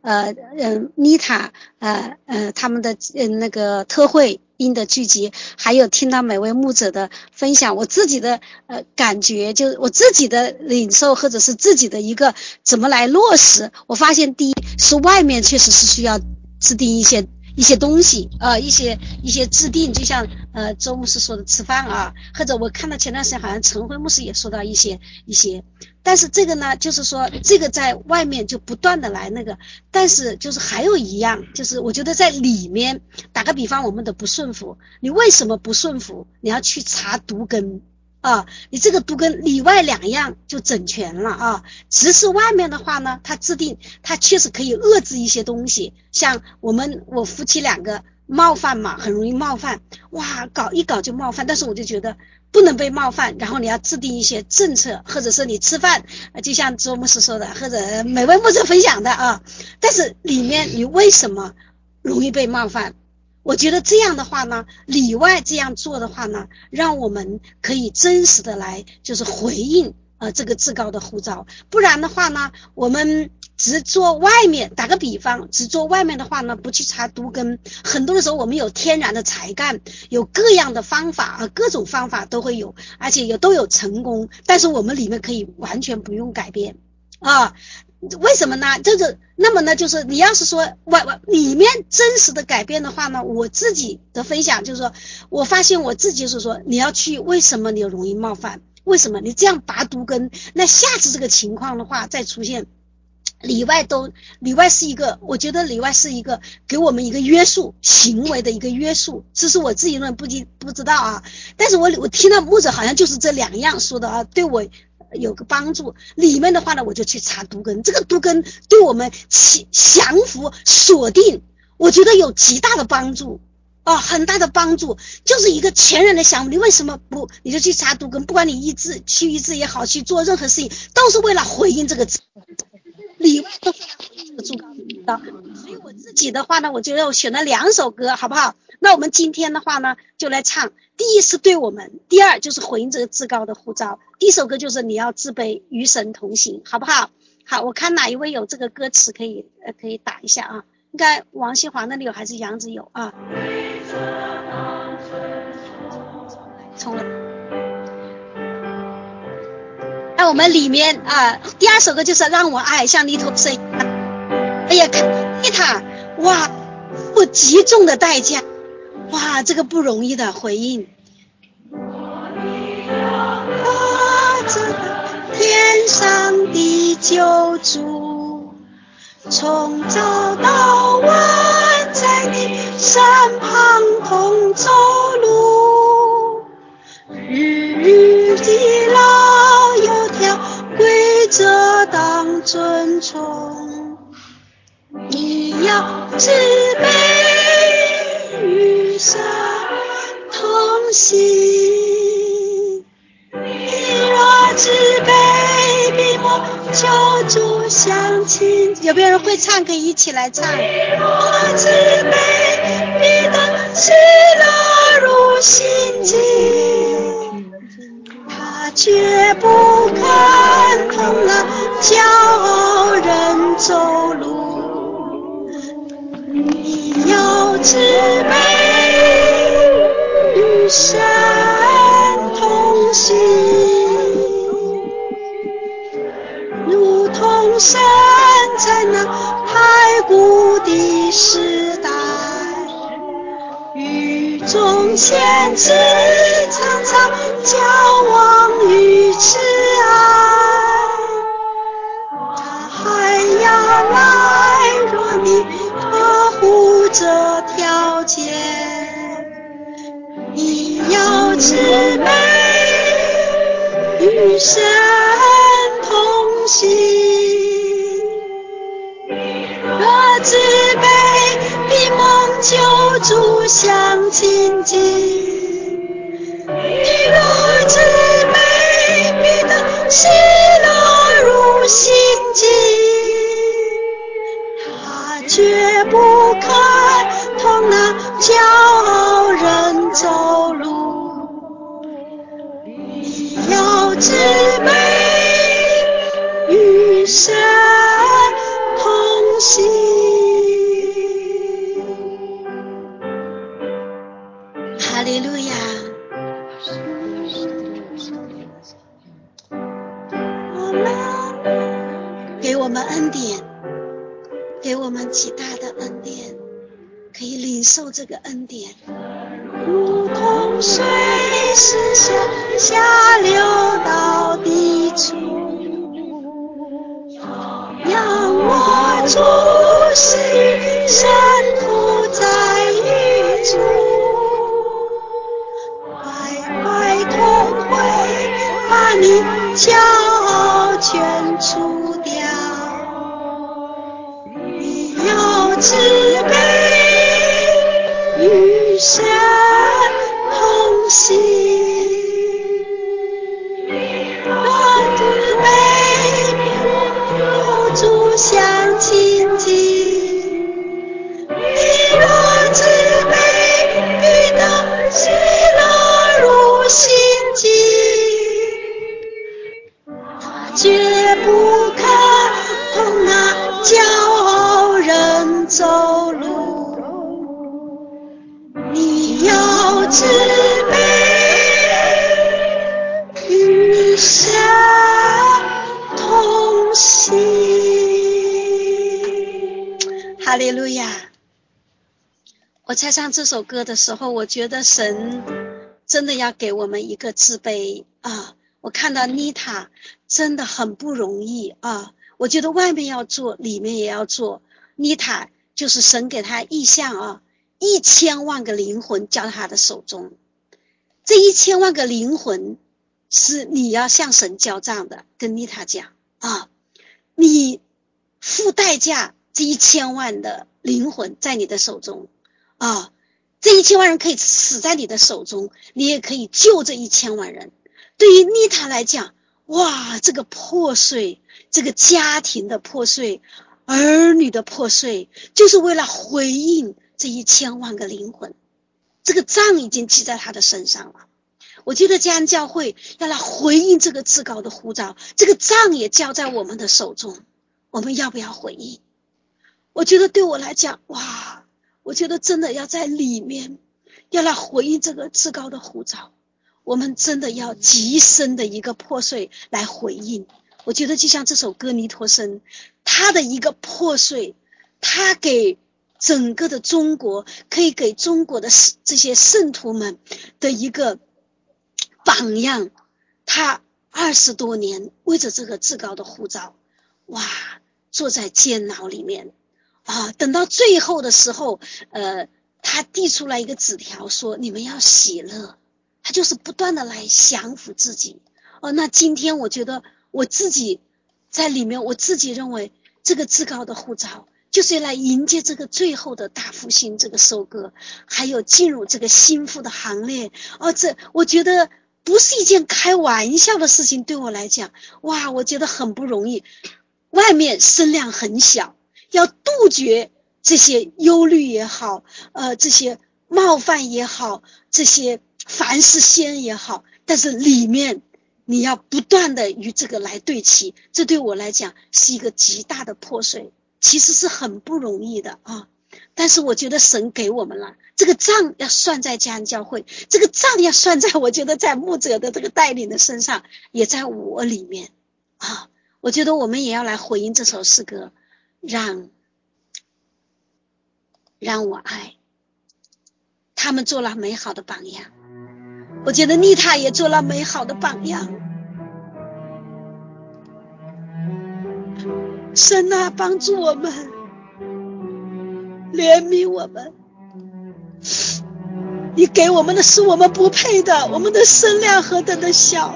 妮塔他们的那个特会音的聚集，还有听到每位牧者的分享，我自己的感觉，就是我自己的领受或者是自己的一个怎么来落实。我发现第一是外面确实是需要制定一些东西一些制定，就像周牧师说的吃饭啊，或者我看到前段时间好像陈辉牧师也说到一些，但是这个呢就是说这个在外面就不断的来那个，但是就是还有一样，就是我觉得在里面，打个比方，我们的不顺服，你为什么不顺服？你要去查毒根啊，你这个毒根里外两样就整全了啊。只是外面的话呢，它制定它确实可以遏制一些东西，像我夫妻两个冒犯嘛，很容易冒犯，哇，搞就冒犯，但是我就觉得不能被冒犯，然后你要制定一些政策，或者是你吃饭就像周牧师说的，或者每位牧者分享的啊，但是里面你为什么容易被冒犯？我觉得这样的话呢，里外这样做的话呢，让我们可以真实的来就是回应这个至高的呼召。不然的话呢，我们只做外面，打个比方，只做外面的话呢，不去查毒根，很多的时候我们有天然的才干，有各样的方法各种方法都会有，而且都有成功，但是我们里面可以完全不用改变为什么呢？那么呢，就是你要是说里面真实的改变的话呢，我自己的分享就是说，我发现我自己就是说，你要去为什么你容易冒犯？为什么你这样拔毒根？那下次这个情况的话再出现，里外是一个，我觉得里外是一个给我们一个约束行为的一个约束，这是我自己论不知道啊。但是我听到牧者好像就是这两样说的对我有个帮助。里面的话呢，我就去查毒根，这个毒根对我们降服锁定，我觉得有极大的帮助很大的帮助，就是一个全然的降服。你为什么不你就去查毒根？不管你去医治也好，去做任何事情，都是为了回应这个里外都是来回应这个至高的。所以我自己的话呢，我觉得我选了2首歌，好不好？那我们今天的话呢，就来唱。第一是对我们，第二就是回应这个至高的呼召。第一首歌就是你要自卑，与神同行，好不好？好，我看哪一位有这个歌词可以打一下啊？应该王希华那里有还是杨子有啊？从来。那我们里面第二首歌就是让我爱像泥土声一样。哎呀，看妮塔，哇，付极重的代价，哇，这个不容易的回应。天上的救主，从早到晚在你身旁同走路，日的老油条规则当尊崇，你要自卑与神同行，你若自卑闭目求主相亲。有没有人会唱？可以一起来唱。你若自卑必得喜乐入心境，他绝不肯同那骄傲人走路，你要自卑与神同行，如同神在那太古的时代，雨中先知常常交往与慈爱，他还要来，若你合乎这条件，你要自卑与神同行，若自卑必蒙救主相亲近，你若自卑必得喜乐入心境，他绝不肯同那骄傲人走路，你要自卑与神同行。 我们恩典，给我们极大的恩典，可以领受这个恩典，如同水势向下流到低处，让我注视身处在雨中，快快痛快把你骄傲全除掉，你要慈悲与神同行，让慈悲与主相亲近，你让慈悲与的喜乐入心境，他绝不可同那骄傲人走路，你要慈悲与神同行。哈利路亚！我在唱这首歌的时候，我觉得神真的要给我们一个自卑啊！我看到妮塔真的很不容易啊！我觉得外面要做，里面也要做。妮塔就是神给他意象啊，1000万个灵魂交到他的手中，这1000万个灵魂是你要向神交账的，跟妮塔讲啊，你付代价，这1000万的灵魂在你的手中啊，这1000万人可以死在你的手中，你也可以救这1000万人。对于妮塔来讲，哇，这个破碎，这个家庭的破碎，儿女的破碎，就是为了回应这1000万个灵魂，这个账已经记在他的身上了。我觉得嘉恩教会要来回应这个至高的呼召，这个账也交在我们的手中，我们要不要回应？我觉得对我来讲，哇，我觉得真的要在里面要来回应这个至高的呼召，我们真的要极深的一个破碎来回应。我觉得就像这首歌尼陀生，他的一个破碎，他给整个的中国，可以给中国的这些圣徒们的一个榜样。他20多年为着这个至高的呼召，哇，坐在监牢里面啊，等到最后的时候，他递出来一个纸条说，你们要喜乐。他就是不断的来降服自己。那今天我觉得我自己在里面，我自己认为这个至高的呼召就是来迎接这个最后的大复兴，这个收割，还有进入这个心腹的行列。这我觉得不是一件开玩笑的事情，对我来讲，哇，我觉得很不容易。外面声量很小，要杜绝这些忧虑也好，这些冒犯也好，这些凡事先也好，但是里面你要不断的与这个来对齐，这对我来讲是一个极大的破碎，其实是很不容易的啊。但是我觉得神给我们了这个账，要算在嘉恩教会，这个账要算在我觉得在牧者的这个带领的身上，也在我里面啊。我觉得我们也要来回应这首诗歌，让我爱。他们做了美好的榜样，我觉得妮塔也做了美好的榜样。神啊，帮助我们，怜悯我们，你给我们的是我们不配的，我们的身量何等的小，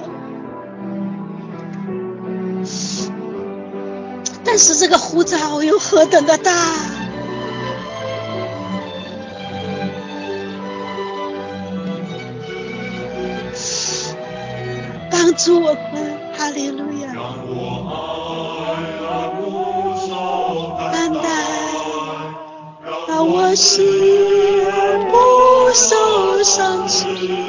但是这个呼召又何等的大。帮助我们，哈利路亚！担待，让我视而不受伤势，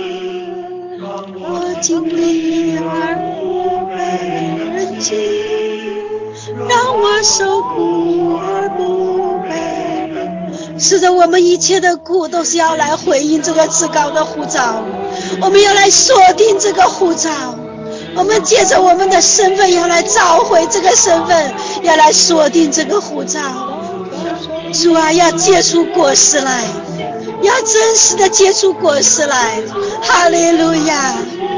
我经历而不被人记，让我受苦而不被人。是的，我们一切的苦都是要来回应这个至高的呼召，我们要来锁定这个呼召， 我们借着我们的身份要来召回这个身份，要来锁定这个护照。主啊，要结出果实来，要真实的结出果实来。哈利路亚！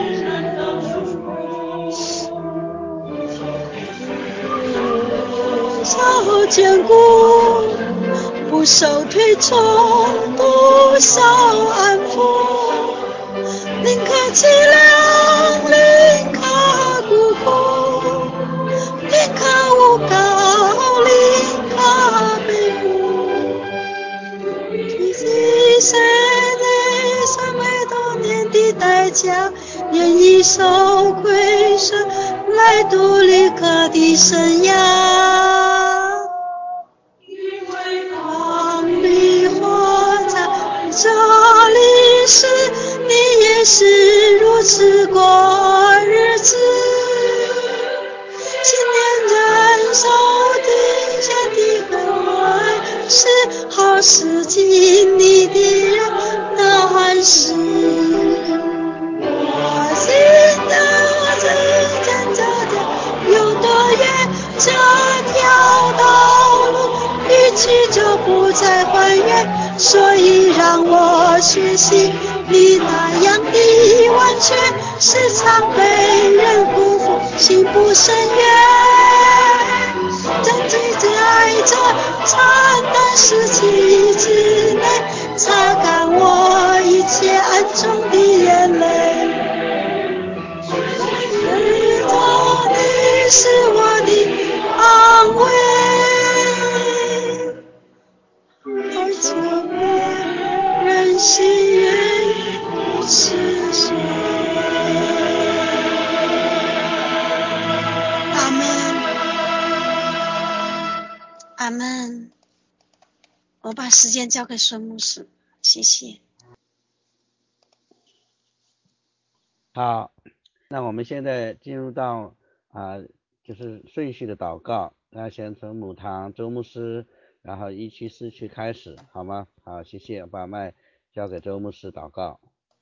超坚固，不受推崇，不受安抚，宁可凄凉，宁可孤苦，宁可无告，宁可被捕。提起谁的300多年的代价，愿意受亏损来度旅客的生涯。当你活在这里时，你也是如此过日子。今年忍受底下的恨爱，是好事经历的人难事。我心的真正这条有多远，这条道路一去就不再还原，所以让我学习你那样的完全，时常被人辜负，心不深远。真正在这惨淡时期之内，擦干我一切暗中的眼泪。知道你是我的安慰，而且我任性愿意持续。阿门，阿门。我把时间交给孙牧师，谢谢。 好，那我们现在进入到就是顺序的祷告，那先从母堂周牧师，然后1区4区开始，好吗？好，谢谢，我把麦交给周牧师祷告。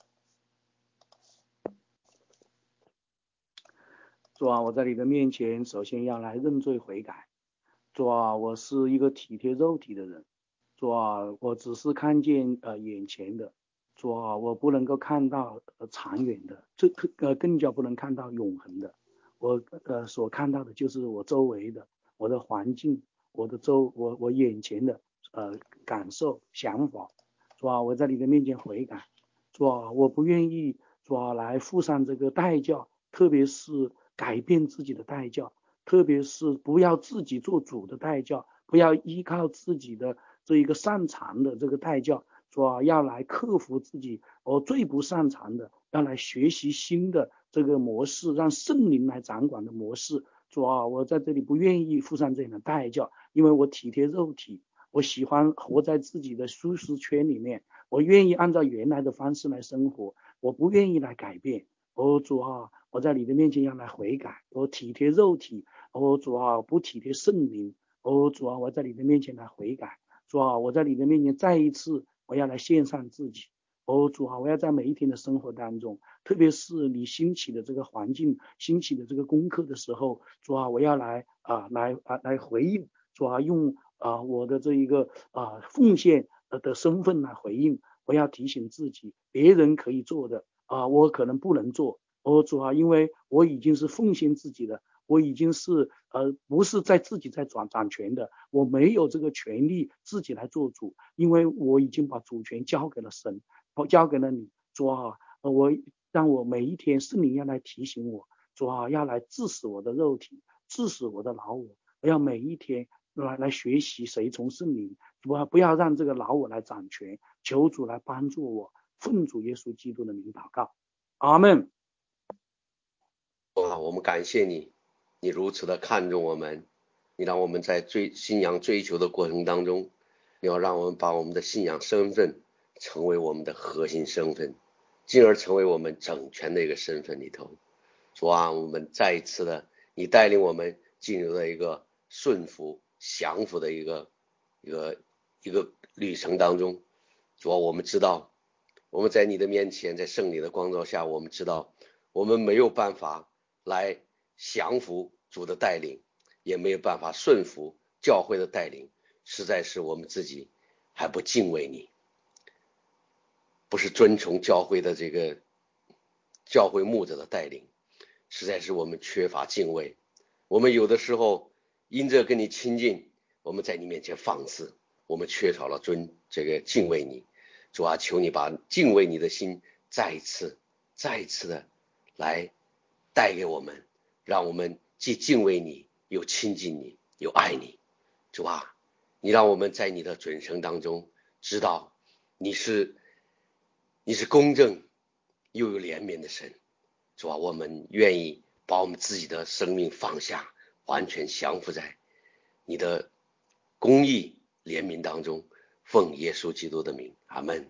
主啊，我在你的面前首先要来认罪悔改。主啊，我是一个体贴肉体的人。主啊，我只是看见眼前的。主啊，我不能够看到长远的，更加不能看到永恒的。我所看到的就是我周围的，我的环境，我眼前的感受想法。主啊，我在你的面前悔改。主啊，我不愿意主啊来付上这个代价，特别是改变自己的代价，特别是不要自己做主的代价，不要依靠自己的这一个擅长的这个代价。主啊，要来克服自己最不擅长的，要来学习新的这个模式，让圣灵来掌管的模式。主啊，我在这里不愿意付上这样的代价，因为我体贴肉体，我喜欢活在自己的舒适圈里面，我愿意按照原来的方式来生活，我不愿意来改变。主啊，我在你的面前要来悔改，我体贴肉体，主啊，不体贴圣灵。主啊，我在你的面前来悔改。主啊，我在你的面前再一次我要来献上自己。主啊，我要在每一天的生活当中，特别是你兴起的这个环境，兴起的这个功课的时候，主啊，我要来回应。主啊，用我的这一个奉献的身份来回应。我要提醒自己，别人可以做的我可能不能做。主啊，因为我已经是奉献自己的，我已经是不是在自己在掌权的，我没有这个权利自己来做主，因为我已经把主权交给了神，交给了你。主啊，让我每一天圣灵要来提醒我，主啊，要来治死我的肉体，治死我的老我。我要每一天来学习随从圣灵，主啊，不要让这个老我来掌权，求主来帮助我，奉主耶稣基督的名祷告，阿们。 我们感谢你，你如此的看重我们，你让我们在信仰追求的过程当中，你要让我们把我们的信仰身份成为我们的核心身份，进而成为我们整全的一个身份里头。主啊，我们再一次的，你带领我们进入了一个顺服降服的一个旅程当中。主啊，我们知道我们在你的面前，在圣灵的光照下，我们知道我们没有办法来降服主的带领，也没有办法顺服教会的带领，实在是我们自己还不敬畏你，不是遵从教会的这个教会牧者的带领，实在是我们缺乏敬畏。我们有的时候因着跟你亲近，我们在你面前放肆，我们缺少了这个敬畏你。主啊，求你把敬畏你的心再一次的来带给我们，让我们既敬畏你，又亲近你，又爱你。主啊，你让我们在你的准绳当中知道你是公正又有怜悯的神。主啊，我们愿意把我们自己的生命放下，完全降服在你的公义怜悯当中，奉耶稣基督的名，阿们。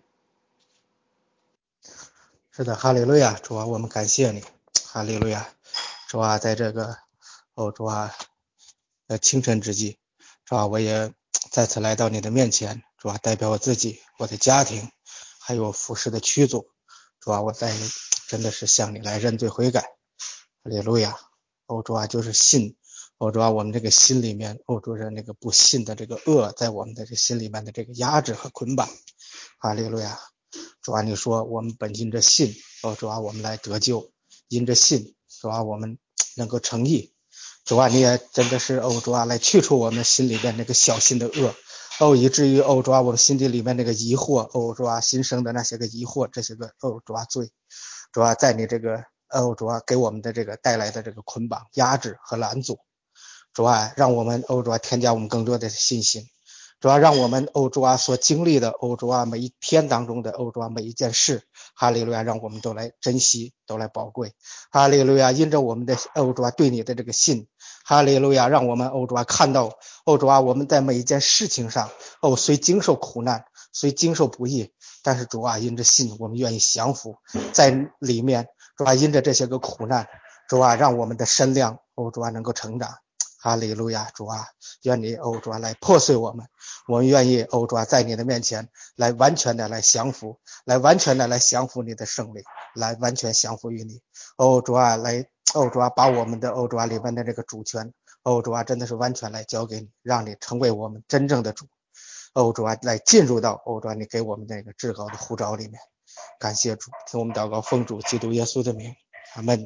是的，哈利路亚，主啊，我们感谢你，哈利路亚，主啊，在这个主啊清晨之际，主啊，我也再次来到你的面前，主啊，代表我自己、我的家庭，还有服侍的区组，主啊，我真的是向你来认罪悔改，哈利路亚，主啊，就是信，主啊，我们这个心里面，主是那个不信的这个恶，在我们的这心里面的这个压制和捆绑，哈利路亚。主啊，你说我们本因着信，主啊，我们来得救，因着信，主啊，我们能够称义。主啊，你也真的是主啊，来去除我们心里边那个小心的恶，以至于主啊，我们心底里面那个疑惑，主啊，心生的那些个疑惑，这些个主啊罪，主啊，在你这个主啊给我们的这个带来的这个捆绑、压制和拦阻，主啊，让我们主啊添加我们更多的信心。主啊，让我们主啊所经历的主啊每一天当中的主啊每一件事，哈利路亚，让我们都来珍惜，都来宝贵，哈利路亚，因着我们的主啊对你的这个信，哈利路亚，让我们主啊看到主啊我们在每一件事情上虽经受苦难，虽经受不易，但是主啊因着信，我们愿意降服在里面，主啊因着这些个苦难，主啊让我们的身量主啊能够成长，哈利路亚，主啊，愿你主啊来破碎我们愿意主啊在你的面前来完全的来降服，来完全的来降服你的圣灵，来完全降服于你，主啊来主啊把我们的主啊里面的这个主权主啊真的是完全来交给你，让你成为我们真正的主，主啊来进入到主啊你给我们那个至高的呼召里面。感谢主，听我们祷告，奉主基督耶稣的名，阿们。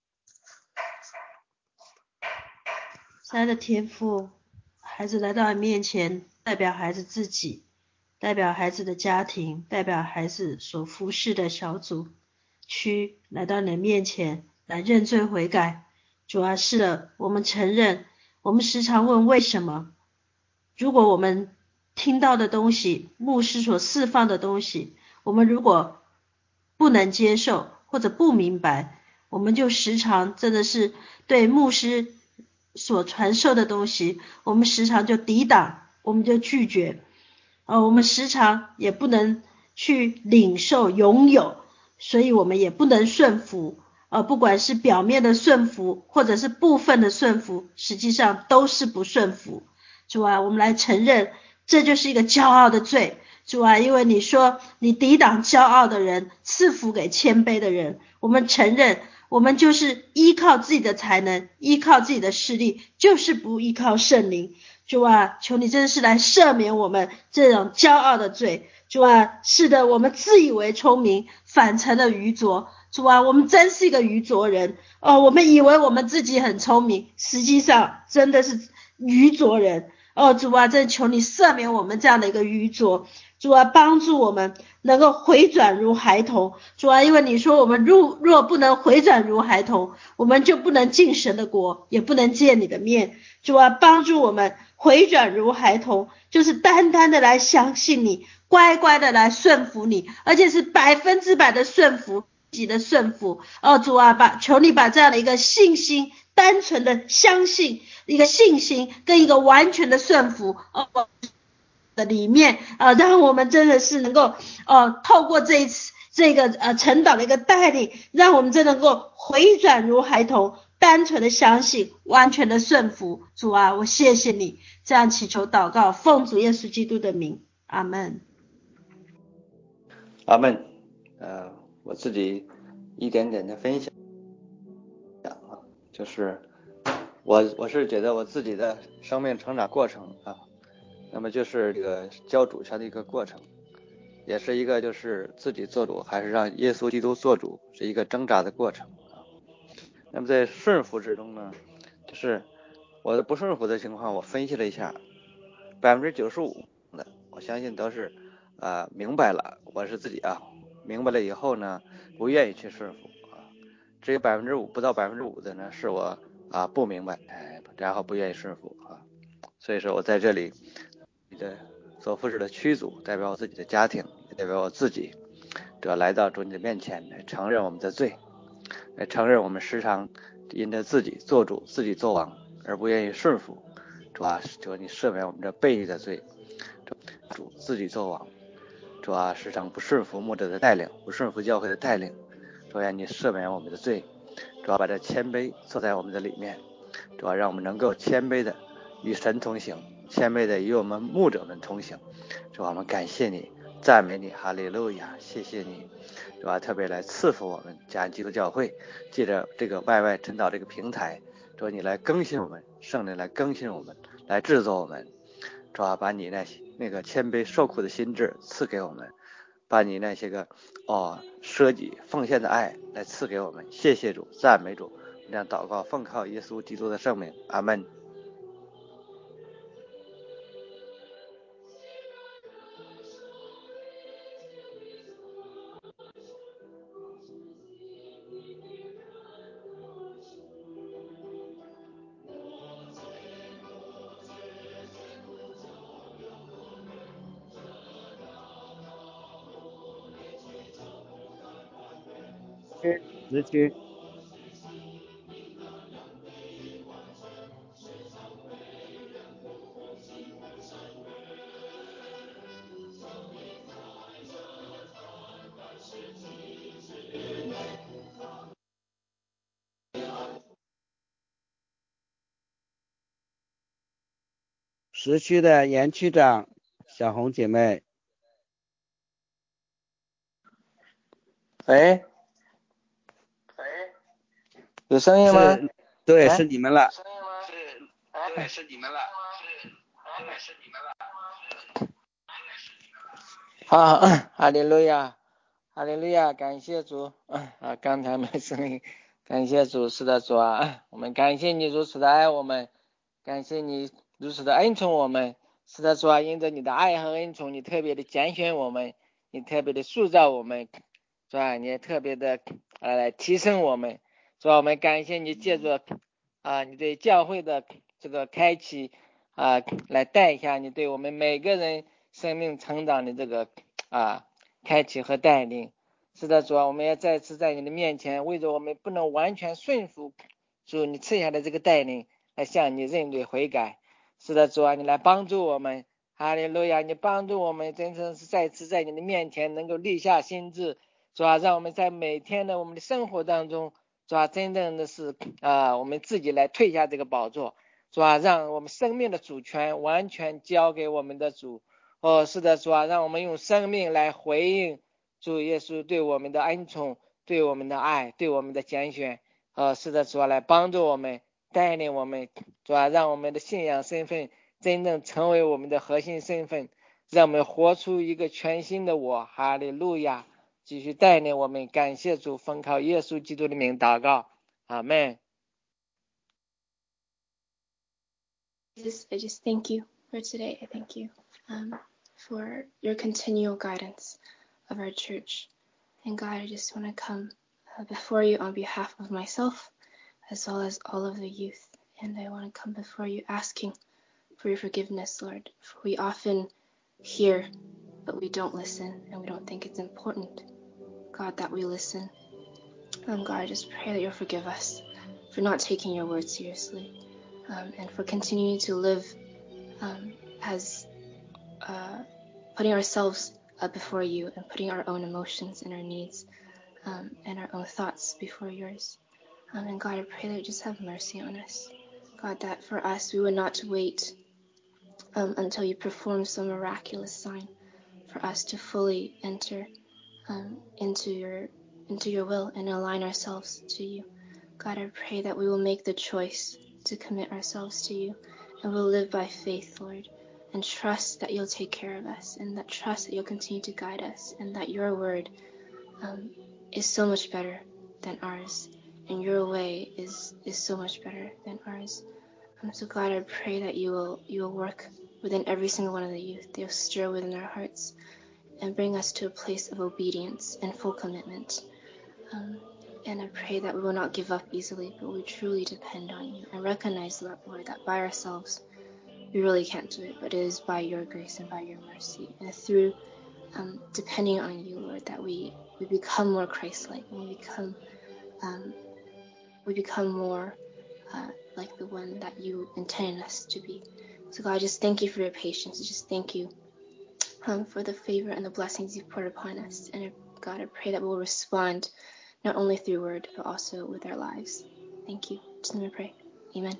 亲爱的天父，孩子来到你面前，代表孩子自己，代表孩子的家庭，代表孩子所服侍的小组区，来到你的面前来认罪悔改。主啊，是的，我们承认，我们时常问为什么。如果我们听到的东西，牧师所释放的东西，我们如果不能接受或者不明白，我们就时常真的是对牧师所传授的东西，我们时常就抵挡，我们就拒绝，我们时常也不能去领受拥有，所以我们也不能顺服，不管是表面的顺服或者是部分的顺服，实际上都是不顺服。主啊，我们来承认这就是一个骄傲的罪。主啊，因为你说你抵挡骄傲的人，赐福给谦卑的人，我们承认我们就是依靠自己的才能，依靠自己的势力，就是不依靠圣灵。主啊，求你真的是来赦免我们这种骄傲的罪。主啊，是的，我们自以为聪明，反成了愚拙。主啊，我们真是一个愚拙人我们以为我们自己很聪明，实际上真的是愚拙人。主啊，真求你赦免我们这样的一个愚拙。主啊，帮助我们能够回转如孩童。主啊，因为你说我们若不能回转如孩童，我们就不能进神的国，也不能见你的面。主啊，帮助我们回转如孩童，就是单单的来相信你，乖乖的来顺服你，而且是100%的顺服，自己的顺服。主啊，求你把这样的一个信心，单纯的相信，一个信心跟一个完全的顺服的里面让我们真的是能够透过这个晨祷的一个带领，让我们真能够回转如孩童，单纯的相信，完全的顺服。主啊，我谢谢你，这样祈求祷告，奉主耶稣基督的名，阿们。 阿们。我自己一点点的分享就是我是觉得我自己的生命成长过程啊，那么就是这个交主权的一个过程，也是一个就是自己做主还是让耶稣基督做主，是一个挣扎的过程啊。那么在顺服之中呢，就是我的不顺服的情况，我分析了一下，95%的我相信都是明白了，我是自己明白了以后呢，不愿意去顺服啊。只有5%不到5%的呢，是我不明白，然后不愿意顺服啊。所以说我在这里，你的所服侍的区组代表我自己的家庭，也代表我自己，主要来到主你的面前，来承认我们的罪，来承认我们时常因着自己做主、自己做王而不愿意顺服。主你赦免我们这悖逆的罪，主自己做王，主时常不顺服牧者的带领，不顺服教会的带领。主你赦免我们的罪，主把这谦卑坐在我们的里面，主让我们能够谦卑的与神同行，谦卑的与我们牧者们同行。主我们感谢你，赞美你，哈利路亚，谢谢你，主特别来赐福我们嘉安基督教会，借着这个YY晨祷这个平台，主你来更新我们，圣灵来更新我们，来制作我们，主把你那个谦卑受苦的心志赐给我们，把你那些个舍己奉献的爱来赐给我们。谢谢主，赞美主，这样祷告奉靠耶稣基督的圣名，阿们。 时区时区的严区长小红姐妹。 喂，有声音吗？ 对，是你们了。 对，是你们了。好，哈利路亚，哈利路亚，感谢主刚才没声音，感谢主，是的主我们感谢你如此的爱我们，感谢你如此的恩宠我们，是的主因着你的爱和恩宠，你特别的拣选我们，你特别的塑造我们，是吧？你也特别的来提升我们，是吧？我们感谢你借着你对教会的这个开启来带一下你对我们每个人生命成长的这个开启和带领。是的主我们也再次在你的面前，为着我们不能完全顺服主你赐下的这个带领，来向你认罪悔改。是的主你来帮助我们，哈利路亚，你帮助我们真正是再次在你的面前能够立下心志，主让我们在每天的我们的生活当中，主真正的是我们自己来退下这个宝座，主让我们生命的主权完全交给我们的主。是的主让我们用生命来回应主耶稣对我们的恩宠，对我们的爱，对我们的拣选。是的主来帮助我们，带领我们，主让我们的信仰身份真正成为我们的核心身份，让我们活出一个全新的我。哈利路亚，继续带领我们，感谢主，奉靠耶稣基督的名祷告，阿们。 I just thank you for today. I thank you for your continual guidance of our church. And God, I just want to come before you on behalf of myself as well as all of the youth. And I want to come before you asking for your forgiveness, Lord. For we often hear, but we don't listen, and we don't think it's important, God, that we listen. God, I just pray that you'll forgive us for not taking your word seriously, and for continuing to live as putting ourselves before you and putting our own emotions and our needs and our own thoughts before yours. And God, I pray that you just have mercy on us. God, that for us, we would not wait until you perform some miraculous sign for us to fully enter into your will and align ourselves to you. God, I pray that we will make the choice to commit ourselves to you, and we'll live by faith, Lord, and trust that you'll take care of us, and that trust that you'll continue to guide us, and that your word is so much better than ours, and your way is so much better than ours. So God, I pray that you will work within every single one of the youth. They'll stir within our hearts and bring us to a place of obedience and full commitment. And I pray that we will not give up easily, but we truly depend on you and recognize, Lord, that by ourselves we really can't do it, but it is by your grace and by your mercy, and through depending on you, Lord, that we become more Christ-like, and we become more like the one that you intended us to be. So God, I just thank you for your patience. I just thank you for the favor and the blessings you've poured upon us. And God, I pray that we'll respond not only through word, but also with our lives. Thank you. Just let me pray. Amen.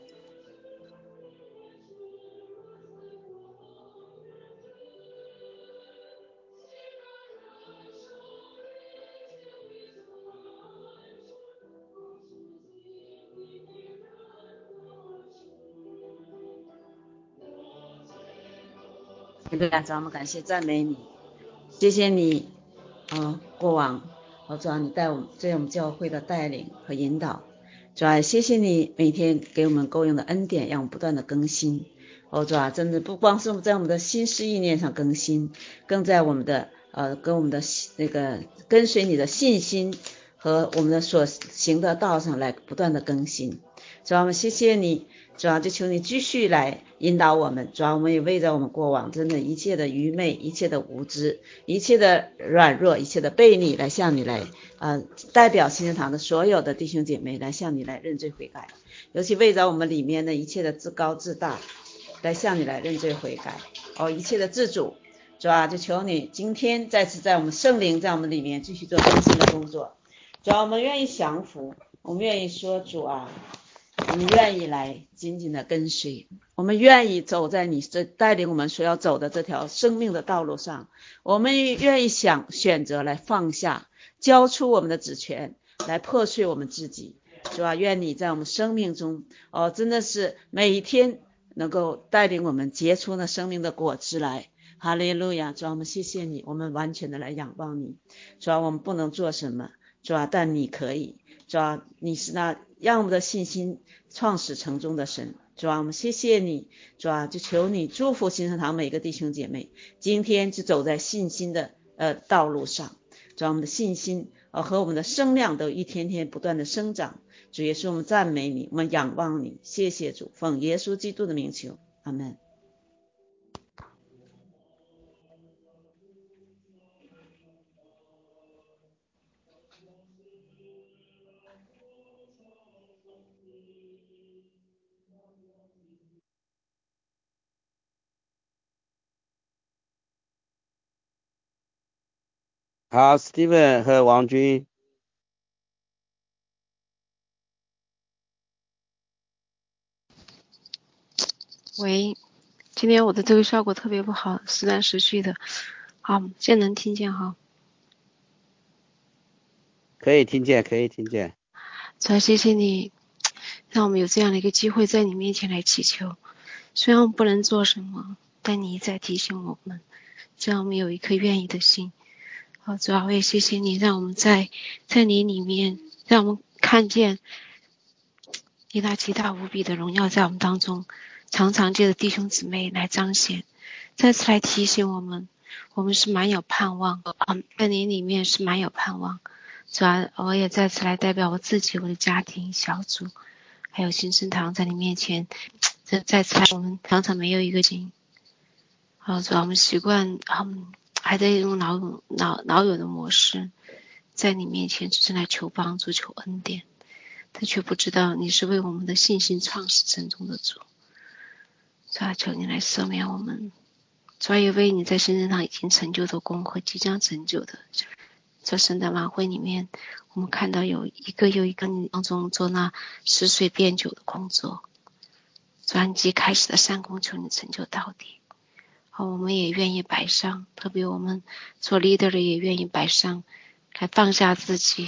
对啊，主啊，我们感谢赞美你，谢谢你过往主啊，你带我们对我们教会的带领和引导，主啊，谢谢你每天给我们够用的恩典，让我们不断的更新。主啊，真的不光是在我们的心思意念上更新，更在我们的跟我们的那个跟随你的信心和我们的所行的道上来不断的更新。主啊，我们谢谢你，主啊，就求你继续来引导我们。主啊，我们也为着我们过往真的一切的愚昧，一切的无知，一切的软弱，一切的悖逆，来向你来代表新人堂的所有的弟兄姐妹来向你来认罪悔改，尤其为着我们里面的一切的自高自大，来向你来认罪悔改一切的自主。主啊，就求你今天再次在我们圣灵在我们里面继续做更新的工作。主啊，我们愿意降服，我们愿意说主啊，我们愿意来紧紧的跟随，我们愿意走在你这带领我们所要走的这条生命的道路上，我们愿意选择来放下，交出我们的主权，来破碎我们自己。主啊，愿你在我们生命中真的是每一天能够带领我们结出那生命的果子来。哈利路亚！主啊，我们谢谢你，我们完全的来仰望你。主啊，我们不能做什么，主啊，但你可以。主啊，你是那让我们的信心创始成终的神。主啊，我们谢谢你。主啊，就求你祝福新生堂每个弟兄姐妹，今天就走在信心的道路上。主啊，我们的信心和我们的声量都一天天不断的生长。主耶稣，我们赞美你，我们仰望你，谢谢主，奉耶稣基督的名求，阿们。 好 ，Steven 和王军。 喂，今天我的这个效果特别不好，时断时续的。好，现在能听见哈？ 可以听见，可以听见。 主啊，谢谢你，让我们有这样的一个机会在你面前来祈求。虽然我们不能做什么，但你一再提醒我们，让我们有一颗愿意的心。好，主啊，我也谢谢你，让我们在你里面，让我们看见你那极大无比的荣耀在我们当中，常常借着弟兄姊妹来彰显，再次来提醒我们，我们是满有盼望，在你里面是满有盼望。主啊，我也再次来代表我自己、我的家庭、小组，还有新生堂在你面前，再次来，我们常常没有一个心。好，主啊，我们习惯还在用老有的模式，在你面前只是来求帮助、求恩典，但却不知道你是为我们的信心创始成终的主。主啊，求你来赦免我们，主啊，也为你在新生堂已经成就的功和即将成就的。在圣诞晚会里面，我们看到有一个又一个你当中做那使水变酒的工作。主啊，你既开始的善功，求你成就到底。好，我们也愿意摆上，特别我们做 leader 的也愿意摆上，来放下自己，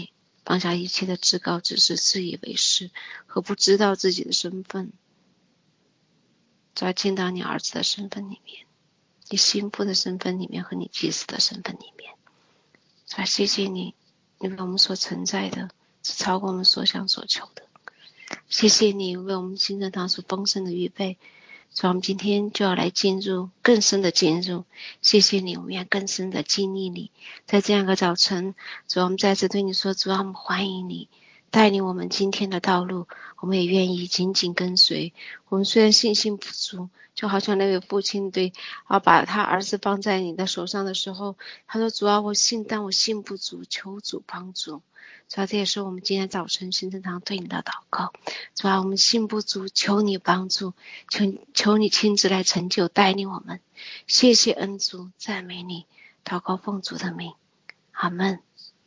放下一切的自高自视、自以为是和不知道自己的身份，主要进到你儿子的身份里面，你心腹的身份里面和你祭司的身份里面。主要谢谢你，你为我们所存在的是超过我们所想所求的。谢谢你为我们新生堂所丰盛的预备。主，我们今天就要来进入更深的进入，谢谢你，我们要更深的经历你。在这样一个早晨，主，我们再次对你说，主，我们欢迎你带领我们今天的道路，我们也愿意紧紧跟随。我们虽然信心不足，就好像那位父亲把他儿子放在你的手上的时候，他说，主啊，我信，但我信不足，求主帮助。主啊，这也是我们今天早晨新生堂对你的祷告。主啊，我们信不足，求你帮助，求你亲自来成就带领我们。谢谢恩主，赞美你，祷告奉主的名，阿们。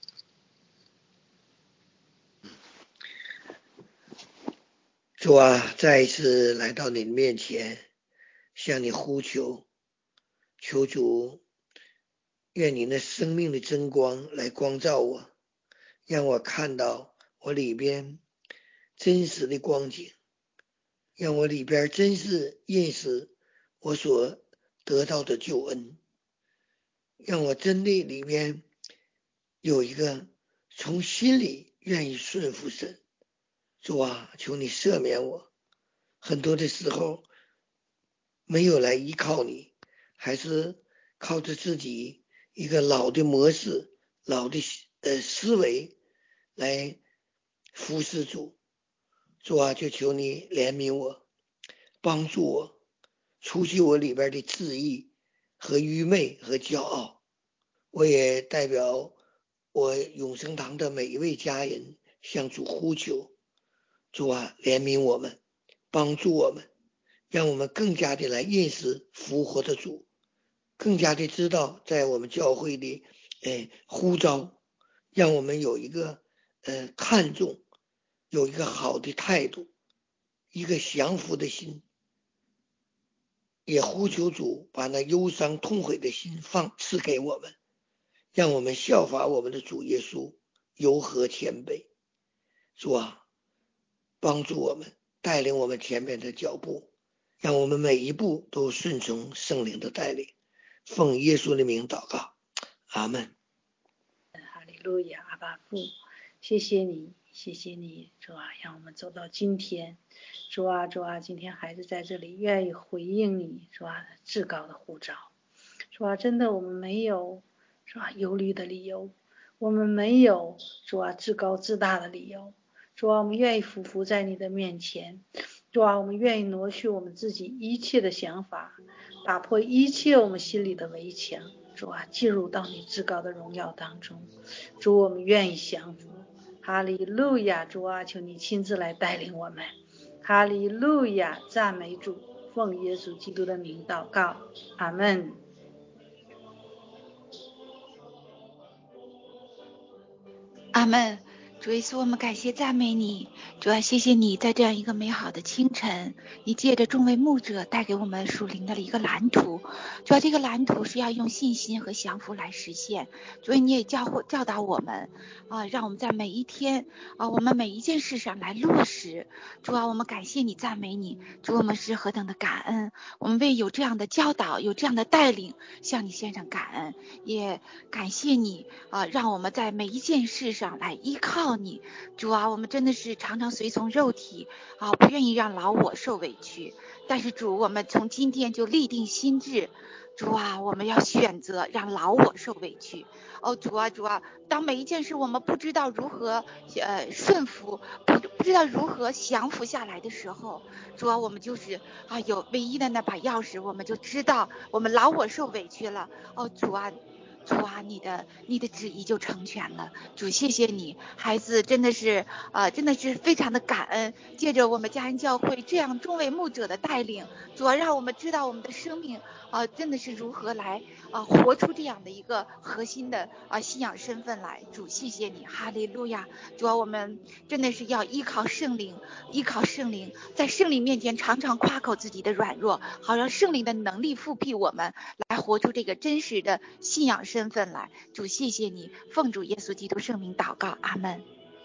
主啊，再一次来到你面前，向你呼求，求主，愿你那生命的真光来光照我，让我看到我里边真实的光景，让我里边真是认识我所得到的救恩，让我真的里面有一个从心里愿意顺服神。主啊，求你赦免我，很多的时候没有来依靠你，还是靠着自己一个老的模式、老的思维来服侍主。主啊，就求你怜悯我，帮助我，除去我里边的自义和愚昧和骄傲。我也代表我永生堂的每一位家人向主呼求，主啊，怜悯我们，帮助我们，让我们更加的来认识复活的主，更加的知道在我们教会的呼召，让我们有一个看重，有一个好的态度，一个降服的心，也呼求主把那忧伤痛悔的心赐给我们，让我们效法我们的主耶稣，柔和谦卑。主啊，帮助我们，带领我们前面的脚步，让我们每一步都顺从圣灵的带领。奉耶稣的名祷告，阿们。 哈利路亚，阿爸父，谢谢你，谢谢你，主啊，让我们走到今天。主啊，主啊，今天孩子在这里愿意回应你，主啊，至高的呼召。主啊，真的我们没有，主啊，忧虑的理由，我们没有，主啊，至高至大的理由。主啊，我们愿意匍匐在你的面前。主啊，我们愿意挪去我们自己一切的想法，打破一切我们心里的围墙。主啊，进入到你至高的荣耀当中。主，我们愿意降服。哈利路亚，主啊，求你亲自来带领我们。哈利路亚，赞美主，奉耶稣基督的名祷告，阿们。 阿们。主耶稣，我们感谢赞美你，主啊，谢谢你在这样一个美好的清晨，你借着众位牧者带给我们属灵的一个蓝图。主啊，这个蓝图是要用信心和降服来实现。主啊，你也教导我们让我们在每一天我们每一件事上来落实。主啊，我们感谢你，赞美你。主，我们是何等的感恩，我们为有这样的教导，有这样的带领，向你献上感恩，也感谢你让我们在每一件事上来依靠你。主啊，我们真的是常常随从肉体不愿意让老我受委屈，但是主，我们从今天就立定心志，主啊，我们要选择让老我受委屈。主啊，当每一件事我们不知道如何顺服，不知道如何降服下来的时候，主啊，我们就是有唯一的那把钥匙，我们就知道我们老我受委屈了。主啊，你的旨意就成全了。主，谢谢你，孩子真的是非常的感恩。借着我们家人教会这样众位牧者的带领，主啊，让我们知道我们的生命真的是如何来活出这样的一个核心的信仰身份来。主，谢谢你，哈利路亚。主啊，我们真的是要依靠圣灵，在圣灵面前常常夸口自己的软弱，好让圣灵的能力复辟我们，来活出这个真实的信仰身份来。主，谢谢你，奉主耶稣基督圣名祷告，阿们。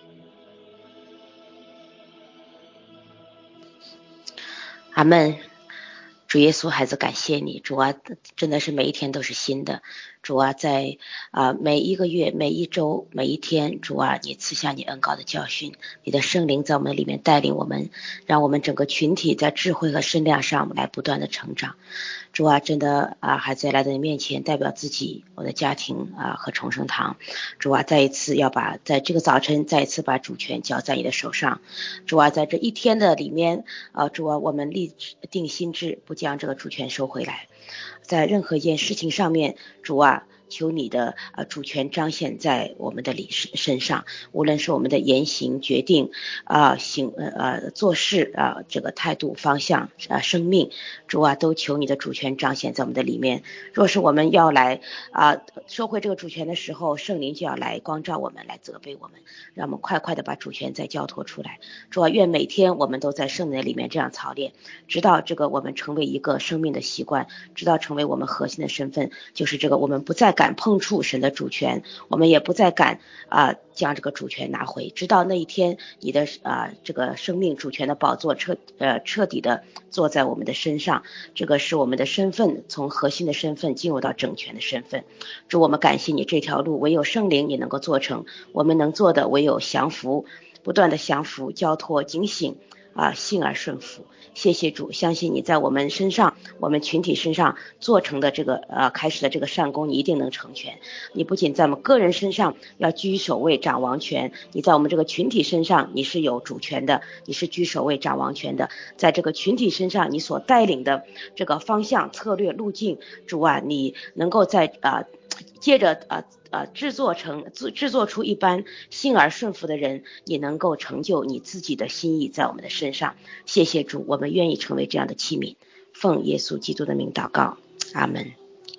阿们。主耶稣，孩子感谢你，主啊，真的是每一天都是新的。主啊，在每一个月、每一周、每一天，主啊，你赐下你恩膏的教训，你的圣灵在我们里面带领我们，让我们整个群体在智慧和身量上来不断的成长。主啊，真的孩子来到你面前，代表自己、我的家庭和重生堂。主啊，再一次要在这个早晨再一次把主权交在你的手上。主啊，在这一天的里面主啊，我们立定心志，不将这个主权收回来。在任何一件事情上面，主啊，求你的主权彰显在我们的身上，无论是我们的言行决定做事这个态度方向生命，主啊，都求你的主权彰显在我们的里面。若是我们要来收回这个主权的时候，圣灵就要来光照我们，来责备我们，让我们快快的把主权再交托出来。主啊，愿每天我们都在圣灵里面这样操练，直到这个我们成为一个生命的习惯，直到成为我们核心的身份，就是这个我们不再敢碰触神的主权，我们也不再敢将这个主权拿回，直到那一天你的这个生命主权的宝座彻底的坐在我们的身上，这个是我们的身份，从核心的身份进入到整全的身份。主，我们感谢你，这条路唯有圣灵也能够做成，我们能做的唯有降服，不断的降服、交托、警醒信而顺服。谢谢主，相信你在我们身上，我们群体身上做成的这个开始的这个善功，你一定能成全。你不仅在我们个人身上要居首位掌王权，你在我们这个群体身上你是有主权的，你是居首位掌王权的。在这个群体身上，你所带领的这个方向、策略、路径，主啊，你能够在接着制作出一般信而顺服的人，你能够成就你自己的心意在我们的身上。谢谢主，我们愿意成为这样的器皿，奉耶稣基督的名祷告，阿们。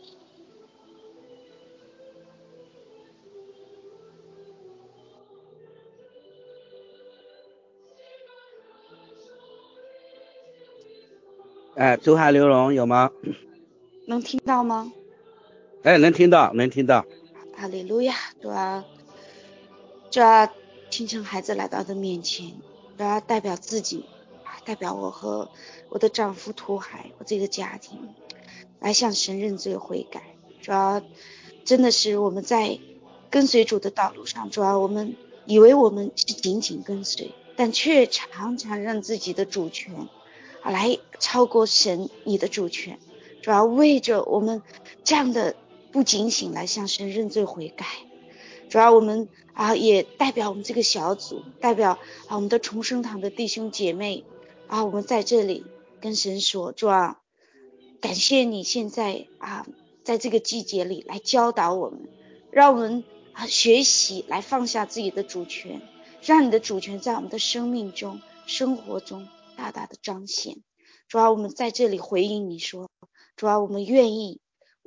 周海流荣有吗？ 能听到吗？ 能听到。 哈利路亚！主啊，清晨孩子来到的面前，主啊，代表自己，代表我和我的丈夫涂海，我这个家庭，来向神认罪悔改。主啊，真的是我们在跟随主的道路上，主啊，我们以为我们是紧紧跟随，但却常常让自己的主权来超过神你的主权。主要为着我们这样的不警醒来向神认罪悔改。主要我们也代表我们这个小组，代表我们的重生堂的弟兄姐妹我们在这里跟神说，主啊，感谢你现在在这个季节里来教导我们，让我们学习来放下自己的主权，让你的主权在我们的生命中、生活中大大的彰显。主啊，我们在这里回应你说，主啊，我们愿意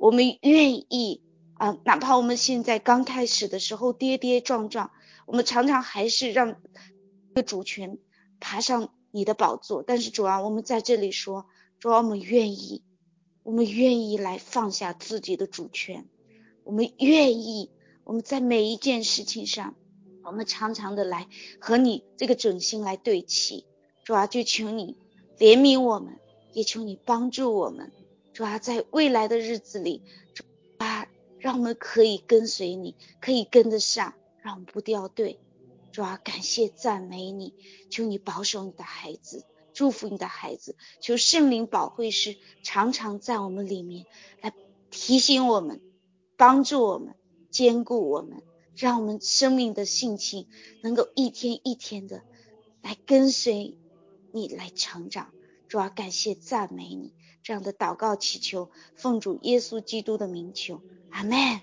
哪怕我们现在刚开始的时候跌跌撞撞，我们常常还是让这个主权爬上你的宝座，但是主啊，我们在这里说，主啊，我们愿意来放下自己的主权，我们愿意，我们在每一件事情上，我们常常的来和你这个准心来对齐。主啊，就求你怜悯我们，也求你帮助我们。主啊，在未来的日子里，主啊，让我们可以跟随你，可以跟得上，让我们不掉队。主啊，感谢赞美你，求你保守你的孩子，祝福你的孩子，求圣灵保惠师常常在我们里面来提醒我们，帮助我们，坚固我们，让我们生命的性情能够一天一天的来跟随你来成长。主啊，感谢赞美你，这样的祷告祈求，奉主耶稣基督的名求，阿们。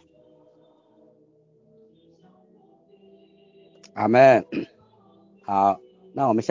阿们。好，那我们